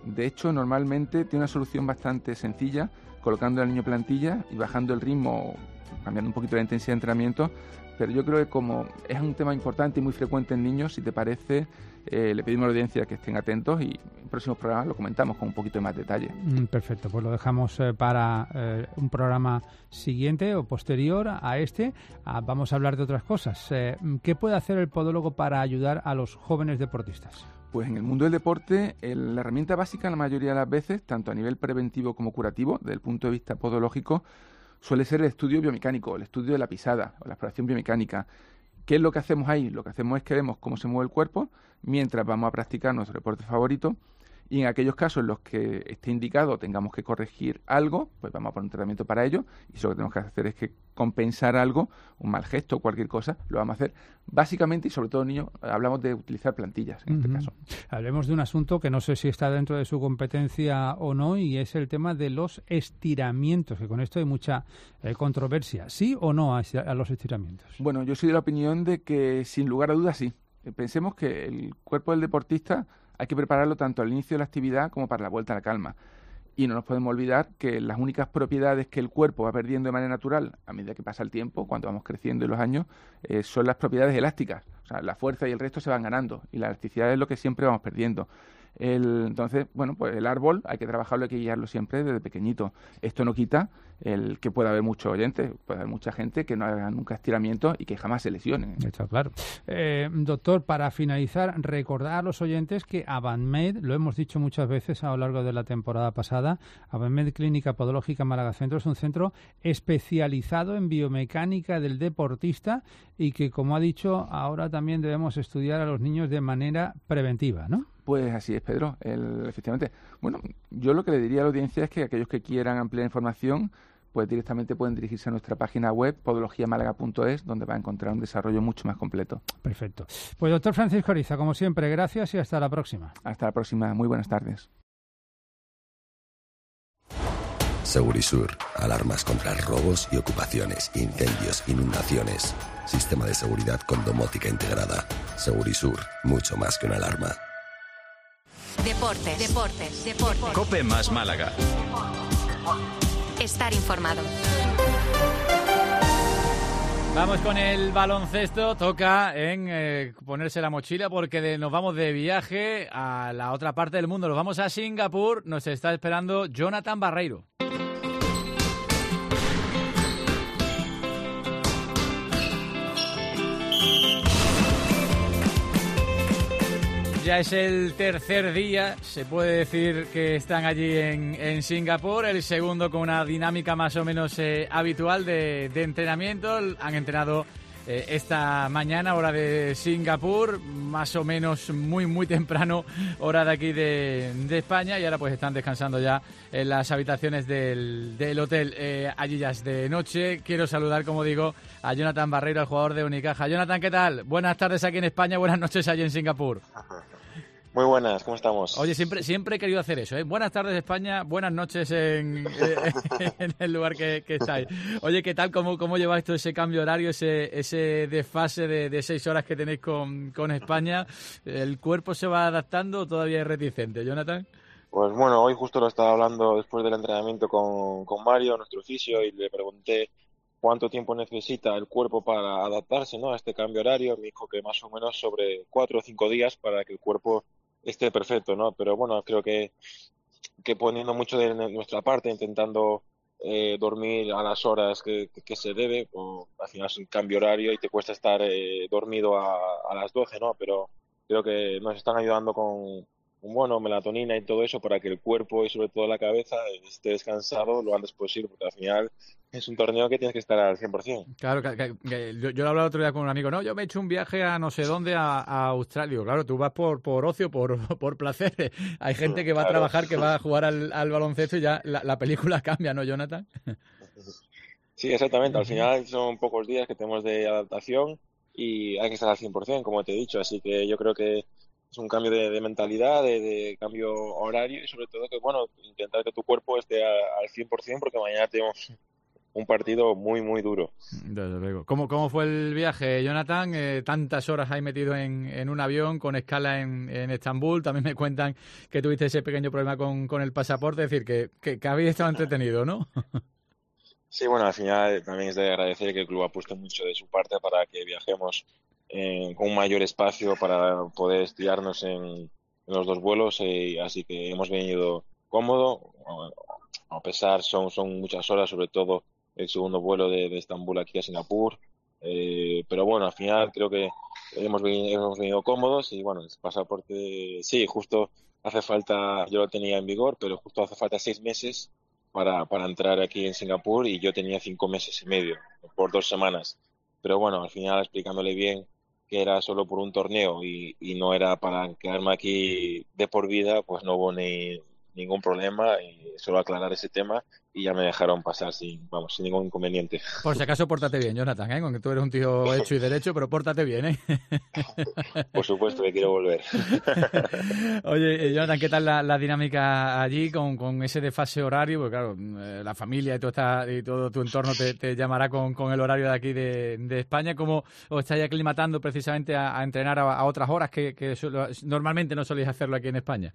De hecho, normalmente tiene una solución bastante sencilla, colocando al niño plantilla y bajando el ritmo, cambiando un poquito la intensidad de entrenamiento. Pero yo creo que como es un tema importante y muy frecuente en niños, si te parece, eh, le pedimos a la audiencia que estén atentos y en próximos programas lo comentamos con un poquito de más detalle. Mm, perfecto, pues lo dejamos eh, para eh, un programa siguiente o posterior a este. Ah, vamos a hablar de otras cosas. Eh, ¿Qué puede hacer el podólogo para ayudar a los jóvenes deportistas? Pues en el mundo del deporte, el, la herramienta básica la mayoría de las veces, tanto a nivel preventivo como curativo, desde el punto de vista podológico, suele ser el estudio biomecánico, el estudio de la pisada o la exploración biomecánica. ¿Qué es lo que hacemos ahí? Lo que hacemos es que vemos cómo se mueve el cuerpo mientras vamos a practicar nuestro deporte favorito, y en aquellos casos en los que esté indicado tengamos que corregir algo, pues vamos a poner un tratamiento para ello, y eso lo que tenemos que hacer es que compensar algo, un mal gesto o cualquier cosa, lo vamos a hacer básicamente, y sobre todo niños, hablamos de utilizar plantillas en uh-huh. este caso. Hablemos de un asunto que no sé si está dentro de su competencia o no, y es el tema de los estiramientos, que con esto hay mucha eh, controversia. ¿Sí o no a, a los estiramientos? Bueno, yo soy de la opinión de que sin lugar a dudas sí. Pensemos que el cuerpo del deportista hay que prepararlo tanto al inicio de la actividad como para la vuelta a la calma. Y no nos podemos olvidar que las únicas propiedades que el cuerpo va perdiendo de manera natural a medida que pasa el tiempo, cuando vamos creciendo en los años, eh, son las propiedades elásticas. O sea, la fuerza y el resto se van ganando, y la elasticidad es lo que siempre vamos perdiendo. El, entonces, bueno, pues el árbol hay que trabajarlo, hay que guiarlo siempre desde pequeñito. Esto no quita el que pueda haber muchos oyentes, puede haber mucha gente que no haga nunca estiramientos y que jamás se lesionen. Está claro. Eh, doctor, para finalizar, recordar a los oyentes que AvanMed, lo hemos dicho muchas veces a lo largo de la temporada pasada, AvanMed Clínica Podológica Málaga Centro es un centro especializado en biomecánica del deportista y que, como ha dicho, ahora también debemos estudiar a los niños de manera preventiva, ¿no? Pues así es, Pedro. El, efectivamente. Bueno, yo lo que le diría a la audiencia es que aquellos que quieran ampliar información, pues directamente pueden dirigirse a nuestra página web, podología málaga punto es, donde va a encontrar un desarrollo mucho más completo. Perfecto. Pues doctor Francisco Ariza, como siempre, gracias y hasta la próxima. Hasta la próxima. Muy buenas tardes. Segurisur. Alarmas contra robos y ocupaciones, incendios, inundaciones. Sistema de seguridad con domótica integrada. Segurisur. Mucho más que una alarma. Deportes, deportes, deportes. Cope más Málaga. Estar informado. Vamos con el baloncesto. Toca en eh, ponerse la mochila porque de, nos vamos de viaje a la otra parte del mundo. Nos vamos a Singapur. Nos está esperando Jonathan Barreiro. Ya es el tercer día, se puede decir que están allí en, en Singapur, el segundo con una dinámica más o menos eh, habitual de, de entrenamiento. Han entrenado eh, esta mañana, hora de Singapur, más o menos muy muy temprano, hora de aquí de, de España, y ahora pues están descansando ya en las habitaciones del, del hotel. Eh, allí ya es de noche. Quiero saludar, como digo, a Jonathan Barreiro, el jugador de Unicaja. Jonathan, ¿qué tal? Buenas tardes aquí en España, buenas noches allí en Singapur. Muy buenas, ¿cómo estamos? Oye, siempre siempre he querido hacer eso, ¿eh? Buenas tardes España, buenas noches en, en el lugar que, que estáis. Oye, ¿qué tal? ¿Cómo, cómo lleváis todo ese cambio horario, ese ese desfase de, de seis horas que tenéis con, con España? ¿El cuerpo se va adaptando o todavía es reticente, Jonathan? Pues bueno, hoy justo lo estaba hablando después del entrenamiento con, con Mario, nuestro fisio, y le pregunté cuánto tiempo necesita el cuerpo para adaptarse, ¿no?, a este cambio horario. Me dijo que más o menos sobre cuatro o cinco días para que el cuerpo esté perfecto, ¿no? Pero bueno, creo que, que poniendo mucho de nuestra parte, intentando eh, dormir a las horas que, que, que se debe, o al final es un cambio horario y te cuesta estar eh, dormido a, a las doce, ¿no? Pero creo que nos están ayudando con, con, bueno, melatonina y todo eso para que el cuerpo y sobre todo la cabeza esté descansado lo antes posible, porque al final es un torneo que tienes que estar al cien por ciento. Claro, que, que, que yo, yo lo hablaba otro día con un amigo, no, yo me he hecho un viaje a no sé dónde, a, a Australia. Digo, claro, tú vas por, por ocio, por, por placer. Hay gente que va claro. a trabajar, que va a jugar al, al baloncesto y ya la, la película cambia, ¿no, Jonathan? Sí, exactamente. Al final son pocos días que tenemos de adaptación y hay que estar al cien por ciento, como te he dicho. Así que yo creo que es un cambio de, de mentalidad, de, de cambio horario y sobre todo que, bueno, intentar que tu cuerpo esté a, al cien por ciento porque mañana tenemos un partido muy, muy duro. Desde luego. ¿Cómo, cómo fue el viaje, Jonathan? Eh, tantas horas ahí metido en, en un avión con escala en, en Estambul. También me cuentan que tuviste ese pequeño problema con, con el pasaporte. Es decir, que, que, que habéis estado entretenido, ¿no? Sí, bueno, al final también es de agradecer que el club ha puesto mucho de su parte para que viajemos eh, con un mayor espacio para poder estirarnos en, en los dos vuelos. Eh, así que hemos venido cómodo. A pesar, son, son muchas horas, sobre todo el segundo vuelo de, de Estambul aquí a Singapur. Eh, pero bueno, al final creo que hemos venido, hemos venido cómodos y bueno, el pasaporte, sí, justo hace falta, yo lo tenía en vigor, pero justo hace falta seis meses para, para entrar aquí en Singapur y yo tenía cinco meses y medio, por dos semanas. Pero bueno, al final explicándole bien que era solo por un torneo y, y no era para quedarme aquí de por vida, pues no hubo ni ningún problema y solo aclarar ese tema y ya me dejaron pasar sin, vamos, sin ningún inconveniente. Por si acaso, pórtate bien, Jonathan, ¿eh? Aunque tú eres un tío hecho y derecho, pero pórtate bien, ¿eh? Por supuesto que quiero volver. Oye, Jonathan, ¿qué tal la, la dinámica allí con, con ese desfase horario? Porque claro, la familia y todo, está, y todo tu entorno te, te llamará con, con el horario de aquí de, de España. ¿Cómo os estáis aclimatando precisamente a, a entrenar a, a otras horas que, que solo, normalmente no soléis hacerlo aquí en España?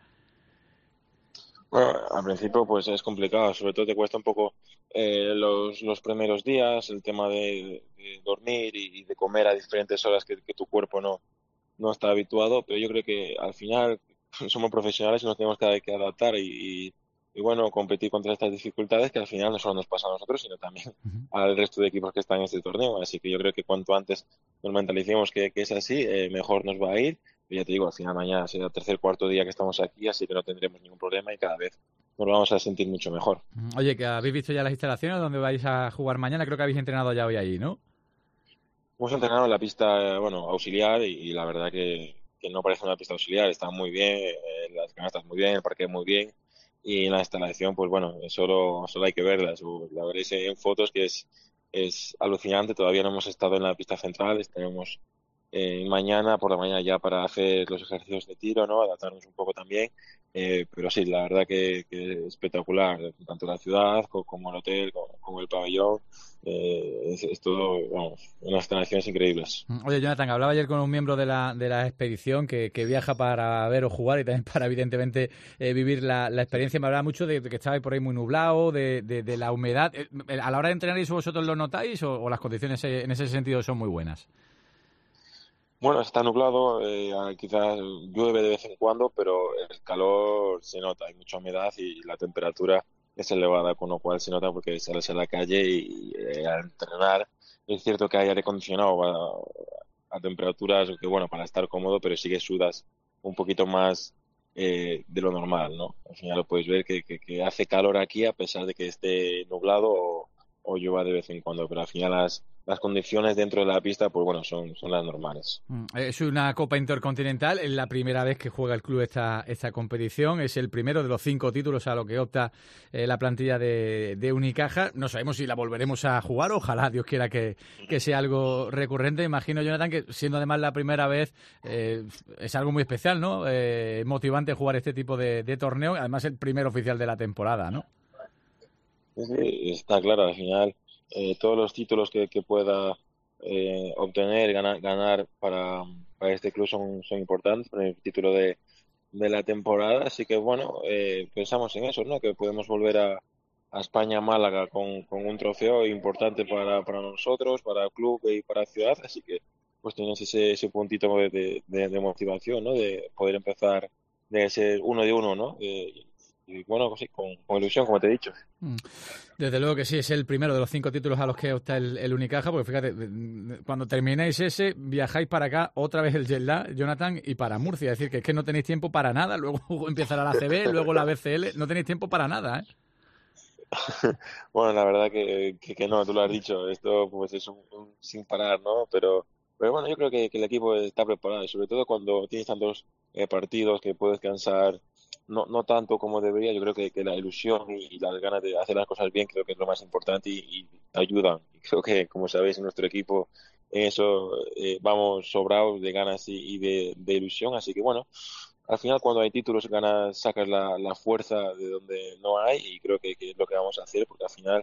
Bueno, al principio pues es complicado, sobre todo te cuesta un poco eh, los, los primeros días, el tema de, de dormir y, y de comer a diferentes horas que, que tu cuerpo no, no está habituado, pero yo creo que al final somos profesionales y nos tenemos que, que adaptar y, y, y bueno, competir contra estas dificultades que al final no solo nos pasa a nosotros, sino también uh-huh. al resto de equipos que están en este torneo, así que yo creo que cuanto antes nos mentalicemos que, que es así, eh, mejor nos va a ir. Ya te digo, al final mañana será el tercer cuarto día que estamos aquí, así que no tendremos ningún problema y cada vez nos vamos a sentir mucho mejor. Oye, que habéis visto ya las instalaciones donde vais a jugar mañana, creo que habéis entrenado ya hoy ahí, ¿no? Hemos entrenado en la pista, bueno, auxiliar y, y la verdad que, que no parece una pista auxiliar, está muy bien, eh, las canastas muy bien, el parque muy bien y en la instalación, pues bueno, solo, solo hay que verlas, la veréis en fotos que es, es alucinante, todavía no hemos estado en la pista central, estaremos Eh, mañana por la mañana ya para hacer los ejercicios de tiro, ¿no? Adaptarnos un poco también, eh, pero sí, la verdad que, que espectacular, tanto la ciudad como, como el hotel, como, como el pabellón, eh, es, es todo, vamos, unas instalaciones increíbles. Oye, Jonathan, hablaba ayer con un miembro de la, de la expedición que, que viaja para ver o jugar y también para, evidentemente, eh, vivir la, la experiencia. Me hablaba mucho de, de que estaba por ahí muy nublado, de, de, de la humedad. ¿A la hora de entrenar eso vosotros lo notáis o, o las condiciones en ese sentido son muy buenas? Bueno, está nublado, eh, quizás llueve de vez en cuando, pero el calor se nota, hay mucha humedad y la temperatura es elevada, con lo cual se nota porque sales a la calle y eh, a entrenar. Es cierto que hay aire acondicionado a, a temperaturas que, bueno, para estar cómodo, pero sí que sudas un poquito más eh, de lo normal, ¿no? Al final lo puedes ver que, que, que hace calor aquí a pesar de que esté nublado o, o llueva de vez en cuando, pero al final las las condiciones dentro de la pista, pues bueno, son, son las normales. Es una Copa Intercontinental, es la primera vez que juega el club esta, esta competición, es el primero de los cinco títulos a lo que opta eh, la plantilla de, de Unicaja. No sabemos si la volveremos a jugar, ojalá Dios quiera que, que sea algo recurrente. Imagino, Jonathan, que siendo además la primera vez, eh, es algo muy especial, ¿no? Eh, motivante jugar este tipo de, de torneo, además el primer oficial de la temporada, ¿no? Sí, está claro, al final Eh, todos los títulos que, que pueda eh, obtener, ganar, ganar para, para este club son, son importantes, el título de, de la temporada, así que bueno, eh, pensamos en eso, ¿no? Que podemos volver a, a España, Málaga, con, con un trofeo importante para, para nosotros, para el club y para la ciudad, así que pues tienes ese, ese puntito de, de, de motivación, ¿no? De poder empezar de ser uno de uno, ¿no? Eh, y bueno, pues sí, con, con ilusión, como te he dicho. Desde luego que sí, es el primero de los cinco títulos a los que opta el, el Unicaja, porque fíjate, cuando terminéis ese, viajáis para acá, otra vez el jet lag, Jonathan, y para Murcia, es decir, que es que no tenéis tiempo para nada, luego empezará la A C B, luego la B C L, no tenéis tiempo para nada, ¿eh? Bueno, la verdad que, que, que no, tú lo has dicho, esto pues es un, un sin parar, ¿no? Pero, pero bueno, yo creo que, que el equipo está preparado, y sobre todo cuando tienes tantos eh, partidos que puedes cansar. No, no tanto como debería, yo creo que, que la ilusión y, y las ganas de hacer las cosas bien creo que es lo más importante y, y ayudan. Y creo que, como sabéis, en nuestro equipo en eso eh, vamos sobrados de ganas y, y de, de ilusión, así que bueno, al final cuando hay títulos ganas, sacas la, la fuerza de donde no hay y creo que, que es lo que vamos a hacer porque al final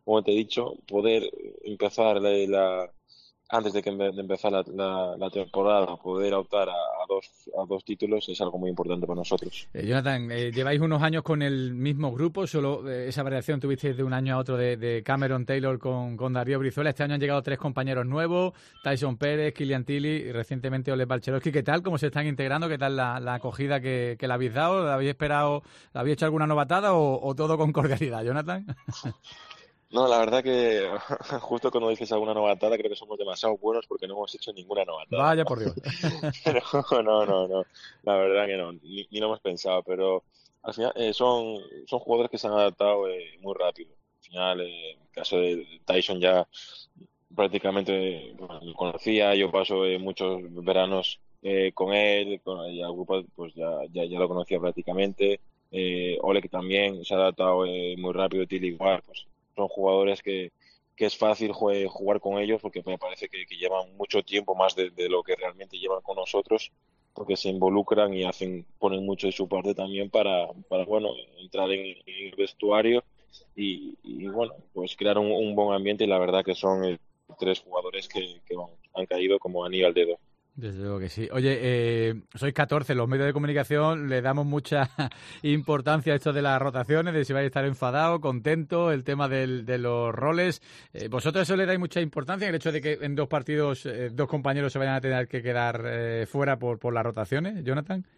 como te he dicho, poder empezar la, la antes de que de empezar la, la, la temporada, poder optar a, a dos a dos títulos es algo muy importante para nosotros. Eh, Jonathan, eh, lleváis unos años con el mismo grupo, solo eh, esa variación tuvisteis de un año a otro de, de Cameron Taylor con, con Darío Brizuela. Este año han llegado tres compañeros nuevos, Tyson Pérez, Kilian Tilly y recientemente Oleg Balcherovsky. ¿Qué tal? ¿Cómo se están integrando? ¿Qué tal la, la acogida que, que le habéis dado? ¿La habéis esperado? ¿La habéis hecho alguna novatada o, o todo con cordialidad, Jonathan? No, la verdad que justo cuando dices alguna novatada creo que somos demasiado buenos porque no hemos hecho ninguna novatada. Vaya por Dios. Pero no, no, no, la verdad que no, ni, ni lo hemos pensado, pero al final eh, son, son jugadores que se han adaptado eh, muy rápido. Al final, eh, en el caso de Tyson ya prácticamente bueno, lo conocía, yo paso eh, muchos veranos eh, con él, con el grupo pues ya, ya, ya lo conocía prácticamente. Eh, Oleg también se ha adaptado eh, muy rápido, Tilly igual, pues son jugadores que, que es fácil jugar con ellos porque me parece que, que llevan mucho tiempo más de, de lo que realmente llevan con nosotros, porque se involucran y hacen ponen mucho de su parte también para, para bueno, entrar en, en el vestuario y, y bueno, pues crear un, un buen ambiente, y la verdad que son eh, tres jugadores que, que bueno, han caído como anillo al dedo. Desde luego que sí. Oye, eh, sois catorce, los medios de comunicación le damos mucha importancia a esto de las rotaciones, de si vais a estar enfadados, contentos, el tema del, de los roles. Eh, ¿Vosotros eso le dais mucha importancia, el hecho de que en dos partidos eh, dos compañeros se vayan a tener que quedar eh, fuera por, por las rotaciones, Jonathan?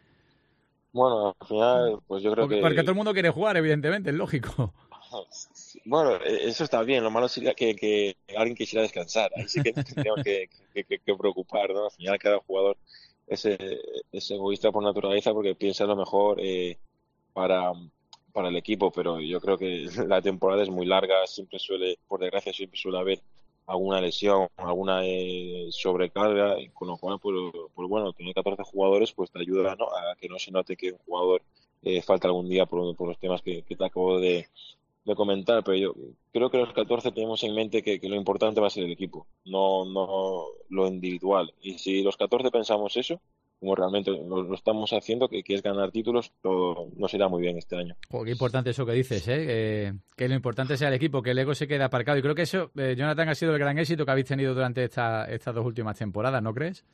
Bueno, al final, pues yo creo porque, que... Porque todo el mundo quiere jugar, evidentemente, es lógico. Bueno, eso está bien, lo malo sería que, que alguien quisiera descansar, ahí sí que tendríamos que, que, que, que preocupar, ¿no? Al final cada jugador es, es egoísta por naturaleza porque piensa lo mejor eh, para, para el equipo, pero yo creo que la temporada es muy larga, siempre suele, por desgracia, siempre suele haber alguna lesión, alguna eh, sobrecarga, y con lo cual, pues, pues bueno, tener catorce jugadores pues te ayuda, ¿no?, a que no se note que un jugador eh, falta algún día por, por los temas que, que te acabo de de comentar, pero yo creo que los catorce tenemos en mente que, que lo importante va a ser el equipo, no no lo individual. Y si los catorce pensamos eso, como realmente lo, lo estamos haciendo, que, que es ganar títulos, todo nos irá muy bien este año. Oh, qué importante eso que dices, ¿eh? Eh, que lo importante sea el equipo, que el ego se quede aparcado. Y creo que eso, eh, Jonathan, ha sido el gran éxito que habéis tenido durante esta, estas dos últimas temporadas, ¿no crees?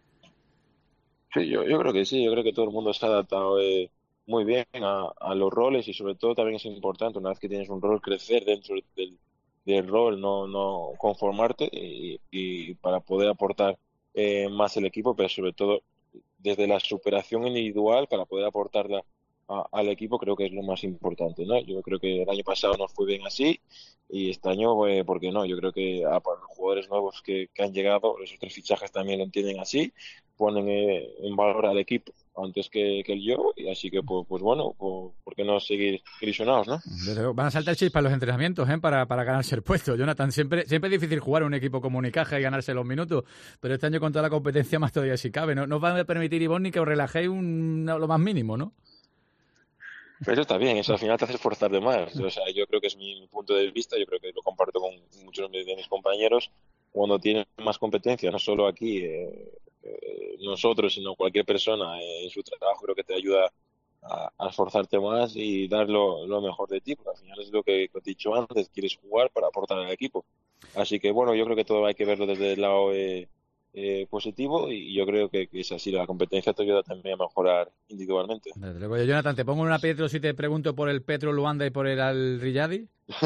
Sí, yo, yo creo que sí, yo creo que todo el mundo se ha adaptado eh, muy bien a, a los roles, y sobre todo también es importante, una vez que tienes un rol, crecer dentro del, del rol, no no conformarte, y, y para poder aportar eh, más el equipo, pero sobre todo desde la superación individual para poder aportarla a, al equipo, creo que es lo más importante, ¿no? Yo creo que el año pasado nos fue bien así, y este año, eh, ¿por qué no? Yo creo que a, para los jugadores nuevos que, que han llegado, esos tres fichajes también lo entienden así, ponen eh, en valor al equipo antes que, que el yo, y así que pues, pues bueno, pues, ¿por qué no seguir ilusionados, no? Van a saltar chispas los entrenamientos, ¿eh? para, para ganarse el puesto, Jonathan. Siempre, siempre es difícil jugar un equipo como Unicaja y ganarse los minutos, pero este año con toda la competencia más todavía si cabe. No, no os van a permitir, Ivonne, ni que os relajéis un, lo más mínimo, ¿no? Pero eso está bien, eso al final te hace esforzar de más. O sea, yo creo que es mi, mi punto de vista, yo creo que lo comparto con muchos de mis compañeros. Cuando tienen más competencia, no solo aquí eh, eh, nosotros, sino cualquier persona eh, en su trabajo, creo que te ayuda a, a esforzarte más y dar lo, lo mejor de ti, porque al final es lo que te he dicho antes, quieres jugar para aportar al equipo. Así que bueno, yo creo que todo hay que verlo desde el lado eh, eh, positivo, y yo creo que, que es así, la competencia te ayuda también a mejorar individualmente. Desde luego. Jonathan, ¿te pongo una Petro si te pregunto por el Petro Luanda y por el Al Riyadi?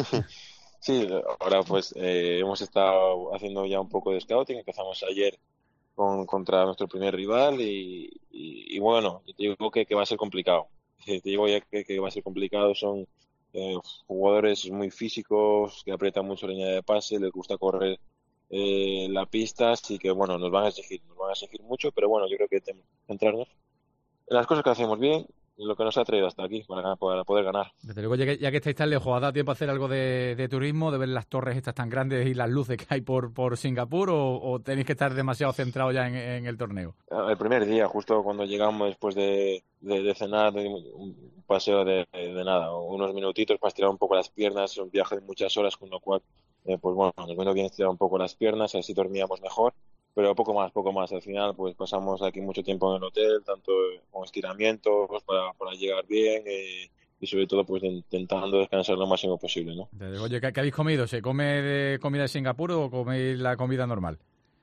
Sí, ahora pues eh, hemos estado haciendo ya un poco de scouting, empezamos ayer con, contra nuestro primer rival y, y, y bueno, te digo que, que va a ser complicado, te digo ya que, que va a ser complicado, son eh, jugadores muy físicos, que aprietan mucho la línea de pase, les gusta correr eh, la pista, así que bueno, nos van a exigir, nos van a exigir mucho, pero bueno, yo creo que tenemos que centrarnos en las cosas que hacemos bien, lo que nos ha traído hasta aquí para, para poder ganar. Desde luego, ya que, ya que estáis tan lejos, ¿ha dado tiempo a hacer algo de, de turismo, de ver las torres estas tan grandes y las luces que hay por, por Singapur, o, o tenéis que estar demasiado centrados ya en, en el torneo? El primer día, justo cuando llegamos después de, de, de cenar, de un paseo de, de nada, unos minutitos para estirar un poco las piernas, es un viaje de muchas horas, con lo cual, eh, pues bueno, nos vino bien estirar un poco las piernas, así dormíamos mejor. Pero poco más, poco más. Al final, pues pasamos aquí mucho tiempo en el hotel, tanto con estiramientos para, para llegar bien, eh, y sobre todo pues intentando descansar lo máximo posible, ¿no? Oye, ¿qué, qué habéis comido? ¿Se come de comida de Singapur o coméis la comida normal?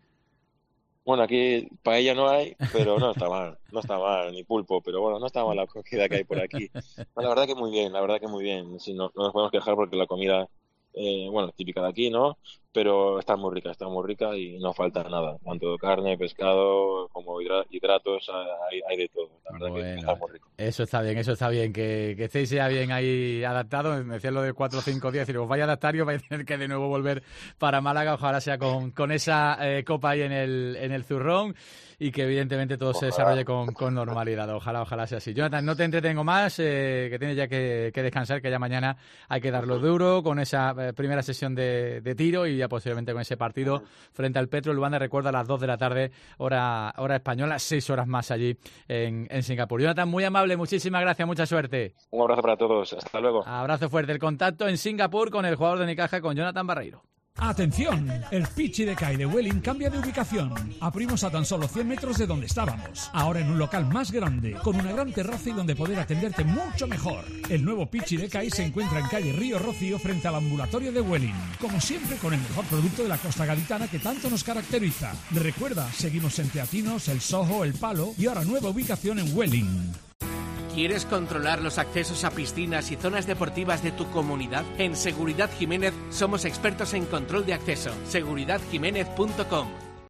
Bueno, aquí paella no hay, pero no está mal, no está mal, ni pulpo, pero bueno, no está mal la comida que hay por aquí. No, la verdad que muy bien, la verdad que muy bien. Sí, no, no nos podemos quejar porque la comida, eh, bueno, es típica de aquí, ¿no? Pero está muy rica, está muy rica y no falta nada. Tanto carne, pescado, como hidra- hidratos, hay, hay de todo. La verdad Bueno, que está muy rico. eso está bien, eso está bien, que, que estéis ya bien ahí adaptados. Me decías lo de cuatro cinco días, y os vais a adaptar y os vais a tener que de nuevo volver para Málaga. Ojalá sea con, con esa eh, copa ahí en el, en el zurrón y que evidentemente todo se desarrolle con, con normalidad. Ojalá, ojalá sea así. Jonathan, no te entretengo más, eh, que tienes ya que, que descansar, que ya mañana hay que darlo duro con esa eh, primera sesión de, de tiro y ya posteriormente con ese partido frente al Petro Luanda. Recuerda, a las dos de la tarde, hora, hora española, seis horas más allí en, en Singapur. Jonathan, muy amable, muchísimas gracias, mucha suerte. Un abrazo para todos, hasta luego. Abrazo fuerte. El contacto en Singapur con el jugador de Unicaja, con Jonathan Barreiro. ¡Atención! El Pichi de Kai de Welling cambia de ubicación. Abrimos a tan solo cien metros de donde estábamos. Ahora en un local más grande, con una gran terraza y donde poder atenderte mucho mejor. El nuevo Pichi de Kai se encuentra en calle Río Rocío frente al ambulatorio de Welling. Como siempre, con el mejor producto de la costa gaditana que tanto nos caracteriza. Recuerda, seguimos en Teatinos, El Soho, El Palo y ahora nueva ubicación en Welling. ¿Quieres controlar los accesos a piscinas y zonas deportivas de tu comunidad? En Seguridad Jiménez somos expertos en control de acceso. seguridad jiménez punto com.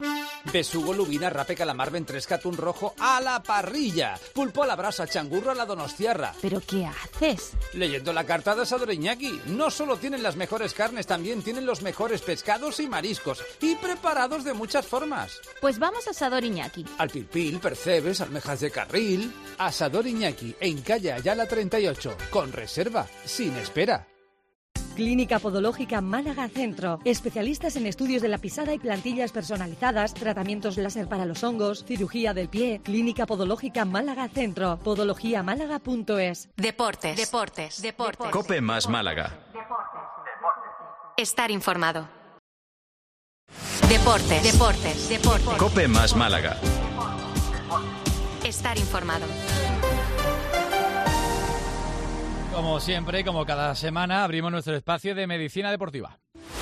Besugo, lubina, rape, calamar, ventresca, atún rojo a la parrilla. Pulpo a la brasa, changurro a la donostiarra. ¿Pero qué haces? Leyendo la carta de Asador Iñaki. No solo tienen las mejores carnes, también tienen los mejores pescados y mariscos. Y preparados de muchas formas. Pues vamos a Asador Iñaki. Alpilpil, percebes, almejas de carril. Asador Iñaki, en calle Ayala treinta y ocho. Con reserva, sin espera. Clínica Podológica Málaga Centro. Especialistas en estudios de la pisada y plantillas personalizadas, tratamientos láser para los hongos, cirugía del pie. Clínica Podológica Málaga Centro. podología málaga punto es. Deportes, deportes, deportes. Cope más Málaga. Estar informado. Deportes, deportes, deportes. Cope más Málaga. Estar informado. Como siempre, como cada semana, abrimos nuestro espacio de medicina deportiva.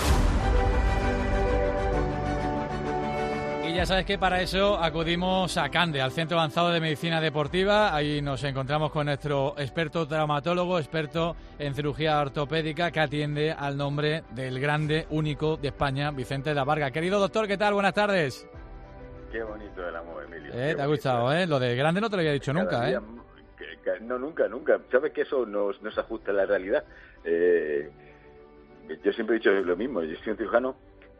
Y ya sabes que para eso acudimos a CANDE, al Centro Avanzado de Medicina Deportiva. Ahí nos encontramos con nuestro experto traumatólogo, experto en cirugía ortopédica, que atiende al nombre del grande, único de España, Vicente de la Varga. Querido doctor, ¿qué tal? Buenas tardes. Qué bonito el amor, Emilio. Eh, ¿Te ha gustado, eh? Lo de grande no te lo había dicho nunca, día, ¿eh? Que, que, no, nunca, nunca. ¿Sabes que eso no, no se ajusta a la realidad? Eh, yo siempre he dicho lo mismo. Yo soy un cirujano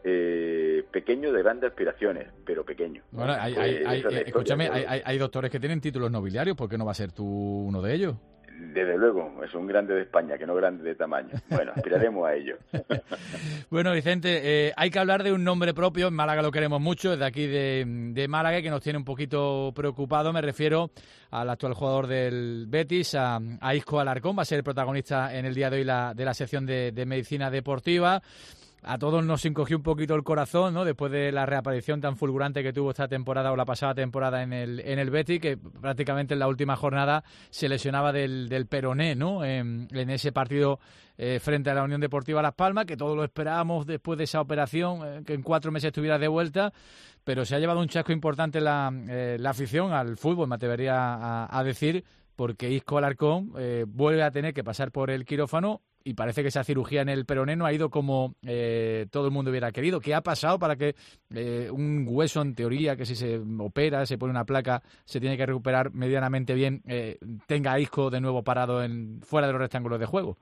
eh, pequeño de grandes aspiraciones, pero pequeño. Bueno, hay, hay, eh, hay, eh, escúchame, hay, hay, hay doctores que tienen títulos nobiliarios. ¿Por qué no va a ser tú uno de ellos? Desde luego, es un grande de España, que no grande de tamaño. Bueno, aspiraremos a ello. Bueno, Vicente, eh, hay que hablar de un nombre propio. En Málaga lo queremos mucho, desde aquí de, de Málaga, que nos tiene un poquito preocupado. Me refiero al actual jugador del Betis, a, a Isco Alarcón. Va a ser el protagonista en el día de hoy la, de la sección de, de medicina deportiva. A todos nos encogió un poquito el corazón, ¿no? Después de la reaparición tan fulgurante que tuvo esta temporada o la pasada temporada en el en el Betis, que prácticamente en la última jornada se lesionaba del, del peroné, ¿no? En, en ese partido eh, frente a la Unión Deportiva Las Palmas, que todos lo esperábamos después de esa operación, eh, que en cuatro meses estuviera de vuelta, pero se ha llevado un chasco importante la, eh, la afición al fútbol, me atrevería a, a decir, porque Isco Alarcón eh, vuelve a tener que pasar por el quirófano. Y parece que esa cirugía en el peroné no ha ido como eh, todo el mundo hubiera querido. ¿Qué ha pasado para que eh, un hueso, en teoría, que si se opera, se pone una placa, se tiene que recuperar medianamente bien, eh, tenga a Isco de nuevo parado en fuera de los rectángulos de juego?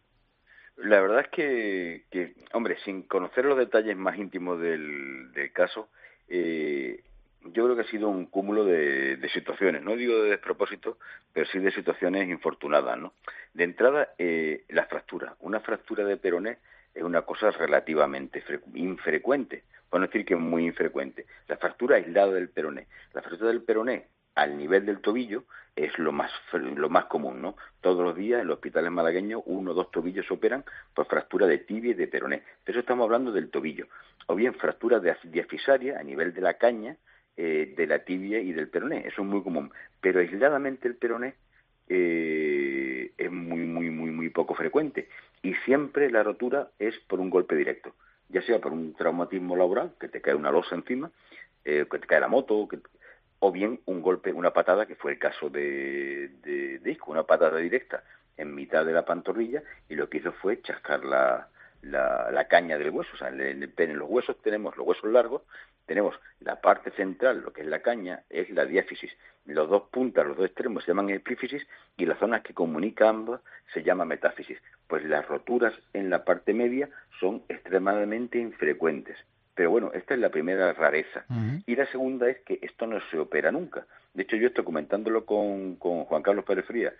La verdad es que, que hombre, sin conocer los detalles más íntimos del, del caso, eh, yo creo que ha sido un cúmulo de, de situaciones, no digo de despropósito, pero sí de situaciones infortunadas, ¿no? De entrada, eh, la fractura. Una fractura de peroné es una cosa relativamente infrecuente, por no decir que muy infrecuente. La fractura aislada del peroné. La fractura del peroné al nivel del tobillo es lo más lo más común, ¿no? Todos los días en los hospitales malagueños uno o dos tobillos se operan por fractura de tibia y de peroné. De eso estamos hablando del tobillo. O bien fractura de diafisaria a nivel de la caña, Eh, de la tibia y del peroné, eso es muy común, pero aisladamente el peroné eh, es muy, muy, muy, muy poco frecuente. Y siempre la rotura es por un golpe directo, ya sea por un traumatismo laboral, que te cae una losa encima, eh, que te cae la moto, que, o bien un golpe, una patada, que fue el caso de, de, de Isco, una patada directa en mitad de la pantorrilla, y lo que hizo fue chascar la, la, la caña del hueso. O sea, en, el, en los huesos tenemos los huesos largos, tenemos la parte central, lo que es la caña, es la diáfisis. Los dos puntas, los dos extremos se llaman epífisis, y las zonas que comunican ambas se llama metáfisis. Pues las roturas en la parte media son extremadamente infrecuentes. Pero bueno, esta es la primera rareza. Uh-huh. Y la segunda es que esto no se opera nunca. De hecho, yo estoy comentándolo con, con Juan Carlos Pérez Frías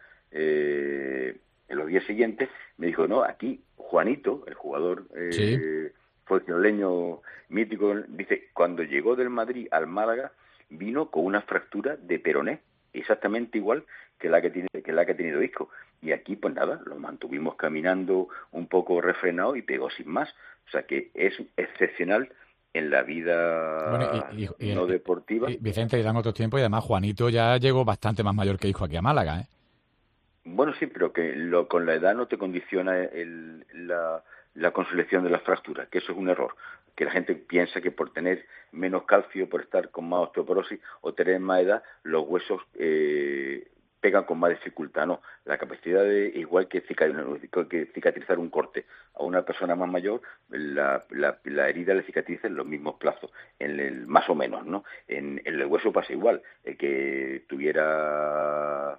eh, en los días siguientes. Me dijo, no, aquí Juanito, el jugador eh, ¿Sí? folcloreño mítico, dice, cuando llegó del Madrid al Málaga, vino con una fractura de peroné, exactamente igual que la que tiene que la que ha tenido Isco. Y aquí, pues nada, lo mantuvimos caminando un poco refrenado y pegó sin más. O sea que es excepcional en la vida bueno, y, y, y, no deportiva. Y, Vicente, eran otros tiempos, y además Juanito ya llegó bastante más mayor que Isco aquí a Málaga, ¿eh? Bueno, sí, pero que lo, con la edad no te condiciona el, la, la consolidación de las fracturas, que eso es un error. Que la gente piensa que por tener menos calcio, por estar con más osteoporosis o tener más edad, los huesos eh, pegan con más dificultad. No, la capacidad de, igual que cicatrizar, que cicatrizar un corte a una persona más mayor, la, la, la herida le cicatriza en los mismos plazos, en el, más o menos, ¿no? En, en el hueso pasa igual. El que tuviera...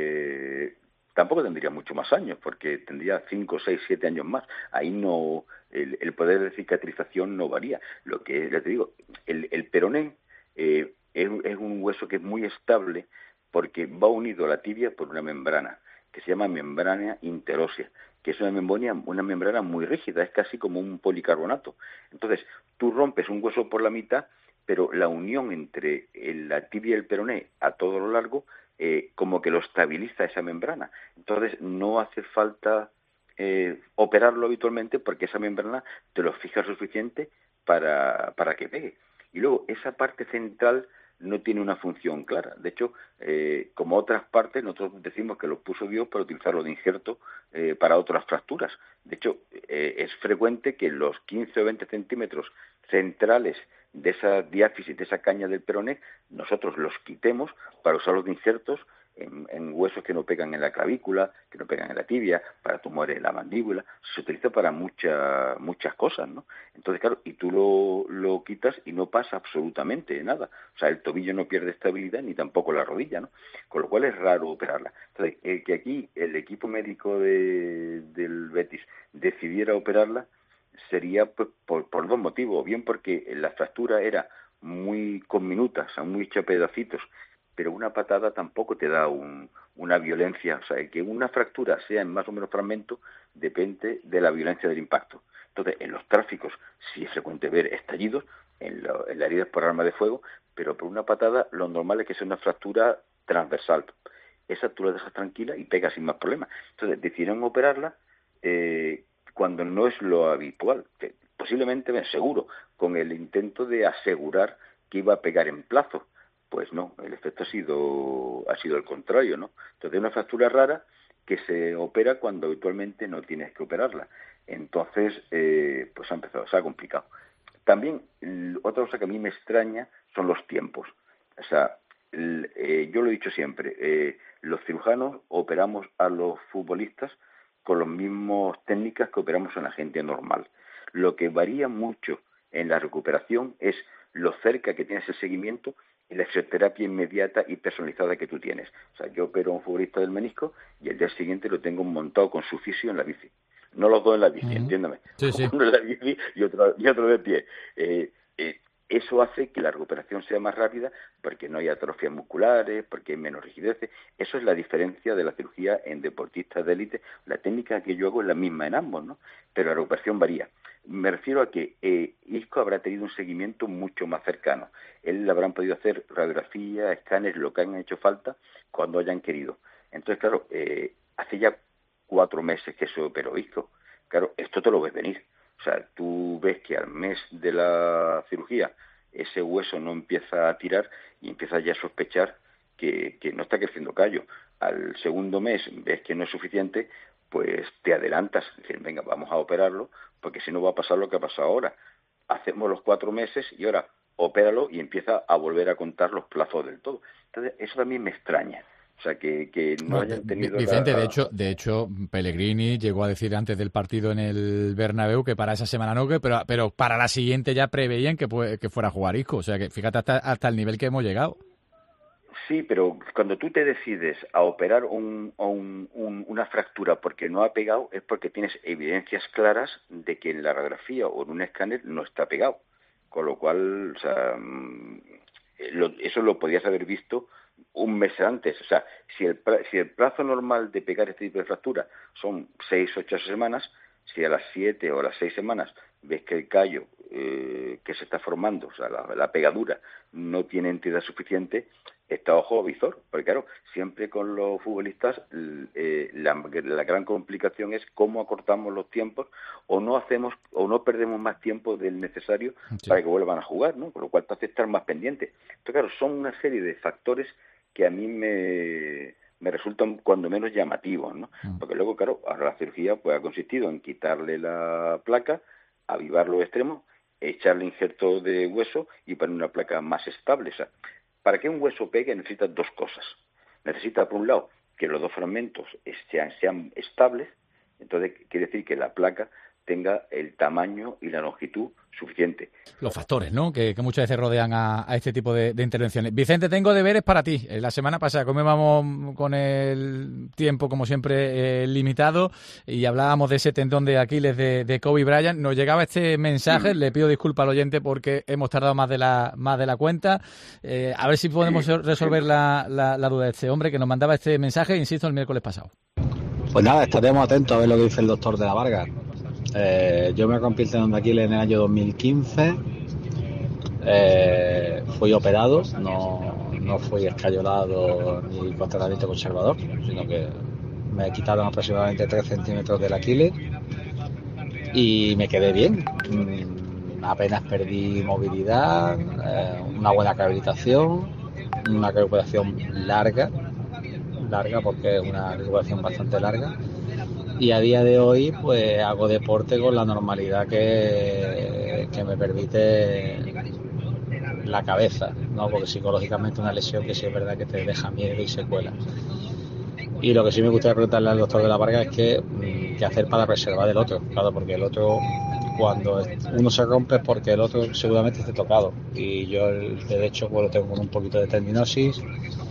Eh, tampoco tendría mucho más años, porque tendría cinco, seis, siete años más. Ahí no, el, el poder de cicatrización no varía. Lo que les digo, el, el peroné eh, es, es un hueso que es muy estable porque va unido a la tibia por una membrana que se llama membrana interósea, que es una membrana, una membrana muy rígida, es casi como un policarbonato. Entonces, tú rompes un hueso por la mitad, pero la unión entre el, la tibia y el peroné a todo lo largo Eh, como que lo estabiliza esa membrana. Entonces no hace falta eh, operarlo habitualmente porque esa membrana te lo fija suficiente para, para que pegue. Y luego esa parte central no tiene una función clara. De hecho, eh, como otras partes, nosotros decimos que lo puso Dios para utilizarlo de injerto eh, para otras fracturas. De hecho, eh, es frecuente que los quince o veinte centímetros centrales de esa diáfisis, de esa caña del peroné, nosotros los quitemos para usarlos de injertos en, en huesos que no pegan en la clavícula, que no pegan en la tibia, para tumores en la mandíbula. Se utiliza para muchas muchas cosas, ¿no? Entonces, claro, y tú lo, lo quitas y no pasa absolutamente nada. O sea, el tobillo no pierde estabilidad ni tampoco la rodilla, ¿no? Con lo cual es raro operarla. Entonces, eh, que aquí el equipo médico de, del Betis decidiera operarla sería pues, por, por dos motivos. Bien porque la fractura era muy conminuta, o sea, muy hecha pedacitos, pero una patada tampoco te da un, una violencia. O sea, que una fractura sea en más o menos fragmento depende de la violencia del impacto. Entonces, en los tráficos sí es frecuente ver estallidos, en, lo, en las heridas por arma de fuego, pero por una patada lo normal es que sea una fractura transversal. Esa tú la dejas tranquila y pega sin más problemas. Entonces, decidieron operarla eh, cuando no es lo habitual, que posiblemente, seguro, con el intento de asegurar que iba a pegar en plazo. Pues no, el efecto ha sido ha sido el contrario, ¿no? Entonces, una fractura rara que se opera cuando habitualmente no tienes que operarla. Entonces, eh, pues ha empezado, se ha complicado. También, otra cosa que a mí me extraña son los tiempos. O sea, el, eh, yo lo he dicho siempre, eh, los cirujanos operamos a los futbolistas con las mismas técnicas que operamos a la gente normal. Lo que varía mucho en la recuperación es lo cerca que tienes el seguimiento y la fisioterapia inmediata y personalizada que tú tienes. O sea, yo opero a un futbolista del menisco y el día siguiente lo tengo montado con su fisio en la bici. No los dos en la bici, uh-huh. entiéndame. Sí, sí. Uno en la bici y otro, y otro de pie. Eh, eh, eso hace que la recuperación sea más rápida porque no hay atrofias musculares, porque hay menos rigidez. Eso es la diferencia de la cirugía en deportistas de élite. La técnica que yo hago es la misma en ambos, ¿no? Pero la recuperación varía. Me refiero a que eh, Isco habrá tenido un seguimiento mucho más cercano. Él le habrán podido hacer radiografía, escáneres, lo que han hecho falta cuando hayan querido. Entonces, claro, eh, hace ya cuatro meses que se operó Isco. Claro, esto te lo ves venir. O sea, tú ves que al mes de la cirugía ese hueso no empieza a tirar y empiezas ya a sospechar que, que no está creciendo callo. al segundo mes ves que no es suficiente, pues te adelantas, decir, venga, vamos a operarlo, porque si no va a pasar lo que ha pasado ahora. Hacemos los cuatro meses y ahora opéralo y empieza a volver a contar los plazos del todo. Entonces, eso también me extraña. O sea, que, que no bueno, hayan tenido... Vicente, la... de hecho, de hecho, Pellegrini llegó a decir antes del partido en el Bernabéu que para esa semana no, que pero, pero para la siguiente ya preveían que, que fuera a jugar Isco. O sea, que fíjate hasta, hasta el nivel que hemos llegado. Sí, pero cuando tú te decides a operar un, un, un, una fractura porque no ha pegado, es porque tienes evidencias claras de que en la radiografía o en un escáner no está pegado. Con lo cual, o sea, lo, eso lo podías haber visto un mes antes. O sea, si el, si el plazo normal de pegar este tipo de fractura son seis, ocho semanas, si a las siete o a las seis semanas ves que el callo eh, que se está formando, o sea, la, la pegadura, no tiene entidad suficiente, está ojo visor, porque claro, siempre con los futbolistas eh, la, la gran complicación es cómo acortamos los tiempos o no hacemos o no perdemos más tiempo del necesario sí. para que vuelvan a jugar, ¿no? Con lo cual te hace estar más pendiente. Entonces, claro, son una serie de factores que a mí me, me resultan cuando menos llamativos, ¿no? Mm. Porque luego, claro, ahora la cirugía pues ha consistido en quitarle la placa, avivar los extremos, echarle injerto de hueso y poner una placa más estable. O sea, para que un hueso pegue necesita dos cosas. Necesita, por un lado, que los dos fragmentos sean, sean estables, entonces quiere decir que la placa tenga el tamaño y la longitud suficiente. Los factores, ¿no?, que, que muchas veces rodean a, a este tipo de, de intervenciones. Vicente, tengo deberes para ti. La semana pasada, como íbamos con el tiempo, como siempre, eh, limitado, y hablábamos de ese tendón de Aquiles de, de Kobe Bryant, nos llegaba este mensaje, sí. Le pido disculpas al oyente porque hemos tardado más de la más de la cuenta. Eh, a ver si podemos sí. resolver la, la, la duda de este hombre que nos mandaba este mensaje, insisto, el miércoles pasado. Pues nada, estaremos atentos a ver lo que dice el doctor de la Vargas. Eh, yo me rompí el tendón de Aquiles en el año dos mil quince, eh, fui operado, no, no fui escayolado ni con tratamiento conservador, sino que me quitaron aproximadamente tres centímetros del Aquiles y me quedé bien. Mm, apenas perdí movilidad, eh, una buena rehabilitación, una recuperación larga, larga porque es una recuperación bastante larga. Y a día de hoy pues hago deporte con la normalidad que, que me permite la cabeza, ¿no? Porque psicológicamente una lesión que sí es verdad que te deja miedo y secuelas. Y lo que sí me gustaría preguntarle al doctor de la Varga es que, qué hacer para preservar el otro, claro, porque el otro, cuando uno se rompe es porque el otro seguramente esté tocado. Y yo el derecho pues lo tengo con un poquito de tendinosis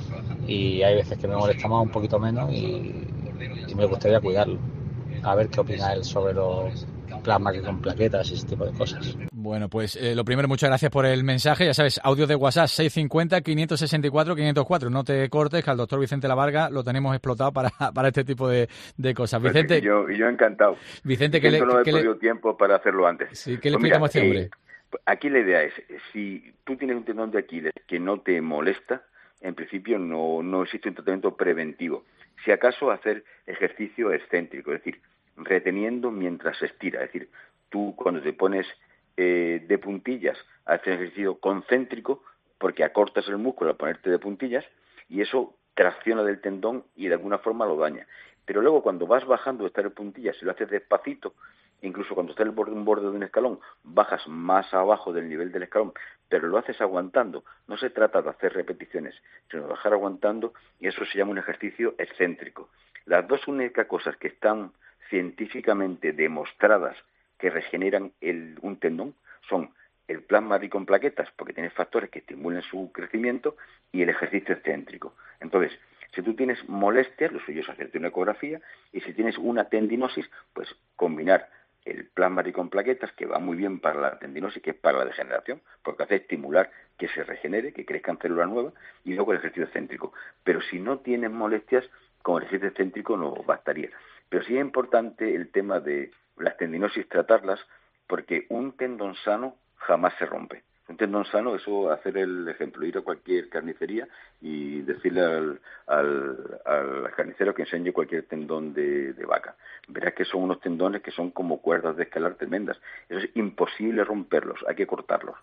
y hay veces que me molesta más, un poquito menos y, y me gustaría cuidarlo. A ver qué opina él sobre los plasmas que con plaquetas y ese tipo de cosas. Bueno, pues eh, lo primero, muchas gracias por el mensaje. Ya sabes, audio de WhatsApp seis cinco cero, cinco seis cuatro, cinco cero cuatro. No te cortes, que al doctor Vicente Lavarga lo tenemos explotado para, para este tipo de, de cosas. Vicente, y yo, y yo encantado. Vicente, que le, no he que podido le... tiempo para hacerlo antes. Sí, ¿qué le pues explicamos mira, a este hombre? Eh, aquí la idea es, si tú tienes un tendón de Aquiles que no te molesta, en principio no, no existe un tratamiento preventivo. Si acaso hacer ejercicio excéntrico, es decir, reteniendo mientras se estira. Es decir, tú cuando te pones eh, de puntillas haces ejercicio concéntrico porque acortas el músculo al ponerte de puntillas y eso tracciona del tendón y de alguna forma lo daña. Pero luego cuando vas bajando de estar en puntillas, si lo haces despacito, incluso cuando estás en un borde de un escalón, bajas más abajo del nivel del escalón, pero lo haces aguantando. No se trata de hacer repeticiones, sino de bajar aguantando, y eso se llama un ejercicio excéntrico. Las dos únicas cosas que están científicamente demostradas que regeneran el, un tendón son el plasma rico en plaquetas, porque tiene factores que estimulan su crecimiento, y el ejercicio excéntrico. Entonces, si tú tienes molestias, lo suyo es hacerte una ecografía, y si tienes una tendinosis, pues combinar el plasma rico en plaquetas, que va muy bien para la tendinosis, que es para la degeneración, porque hace estimular que se regenere, que crezcan células nuevas, y luego el ejercicio excéntrico. Pero si no tienes molestias, con el ejercicio excéntrico no bastaría. Pero sí es importante el tema de las tendinosis, tratarlas, porque un tendón sano jamás se rompe. Un tendón sano, eso, hacer el ejemplo, ir a cualquier carnicería y decirle al, al, al carnicero que enseñe cualquier tendón de, de vaca. Verás que son unos tendones que son como cuerdas de escalar tremendas. Eso es imposible romperlos, hay que cortarlos.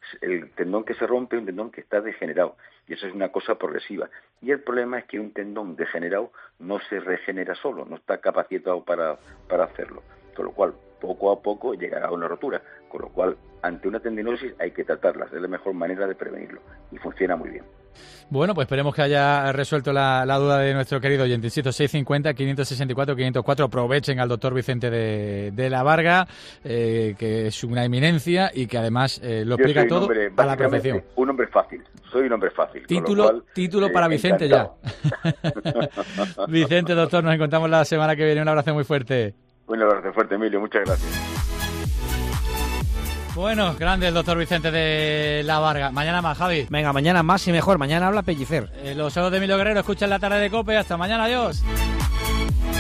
el tendón que se rompe es un tendón que está degenerado, y eso es una cosa progresiva. Y el problema es que un tendón degenerado no se regenera solo, no está capacitado para, para hacerlo, con lo cual poco a poco llegará a una rotura, con lo cual ante una tendinosis hay que tratarla, es la mejor manera de prevenirlo, y funciona muy bien. Bueno, pues esperemos que haya resuelto la, la duda de nuestro querido oyente. Insisto, seiscientos cincuenta, quinientos sesenta y cuatro, quinientos cuatro. Aprovechen al doctor Vicente de, de la Varga, eh, que es una eminencia y que además eh, lo explica todo hombre, a la perfección. Un hombre fácil, soy un hombre fácil. Título, cual, título eh, para Vicente encantado. ya. Vicente, doctor, nos encontramos la semana que viene. Un abrazo muy fuerte. Un abrazo fuerte, Emilio. Muchas gracias. Bueno, grande el doctor Vicente de la Varga. Mañana más, Javi. Venga, mañana más y mejor. Mañana habla Pellicer. Eh, los ojos de Emilio Guerrero, escuchan la tarde de COPE. Hasta mañana, adiós.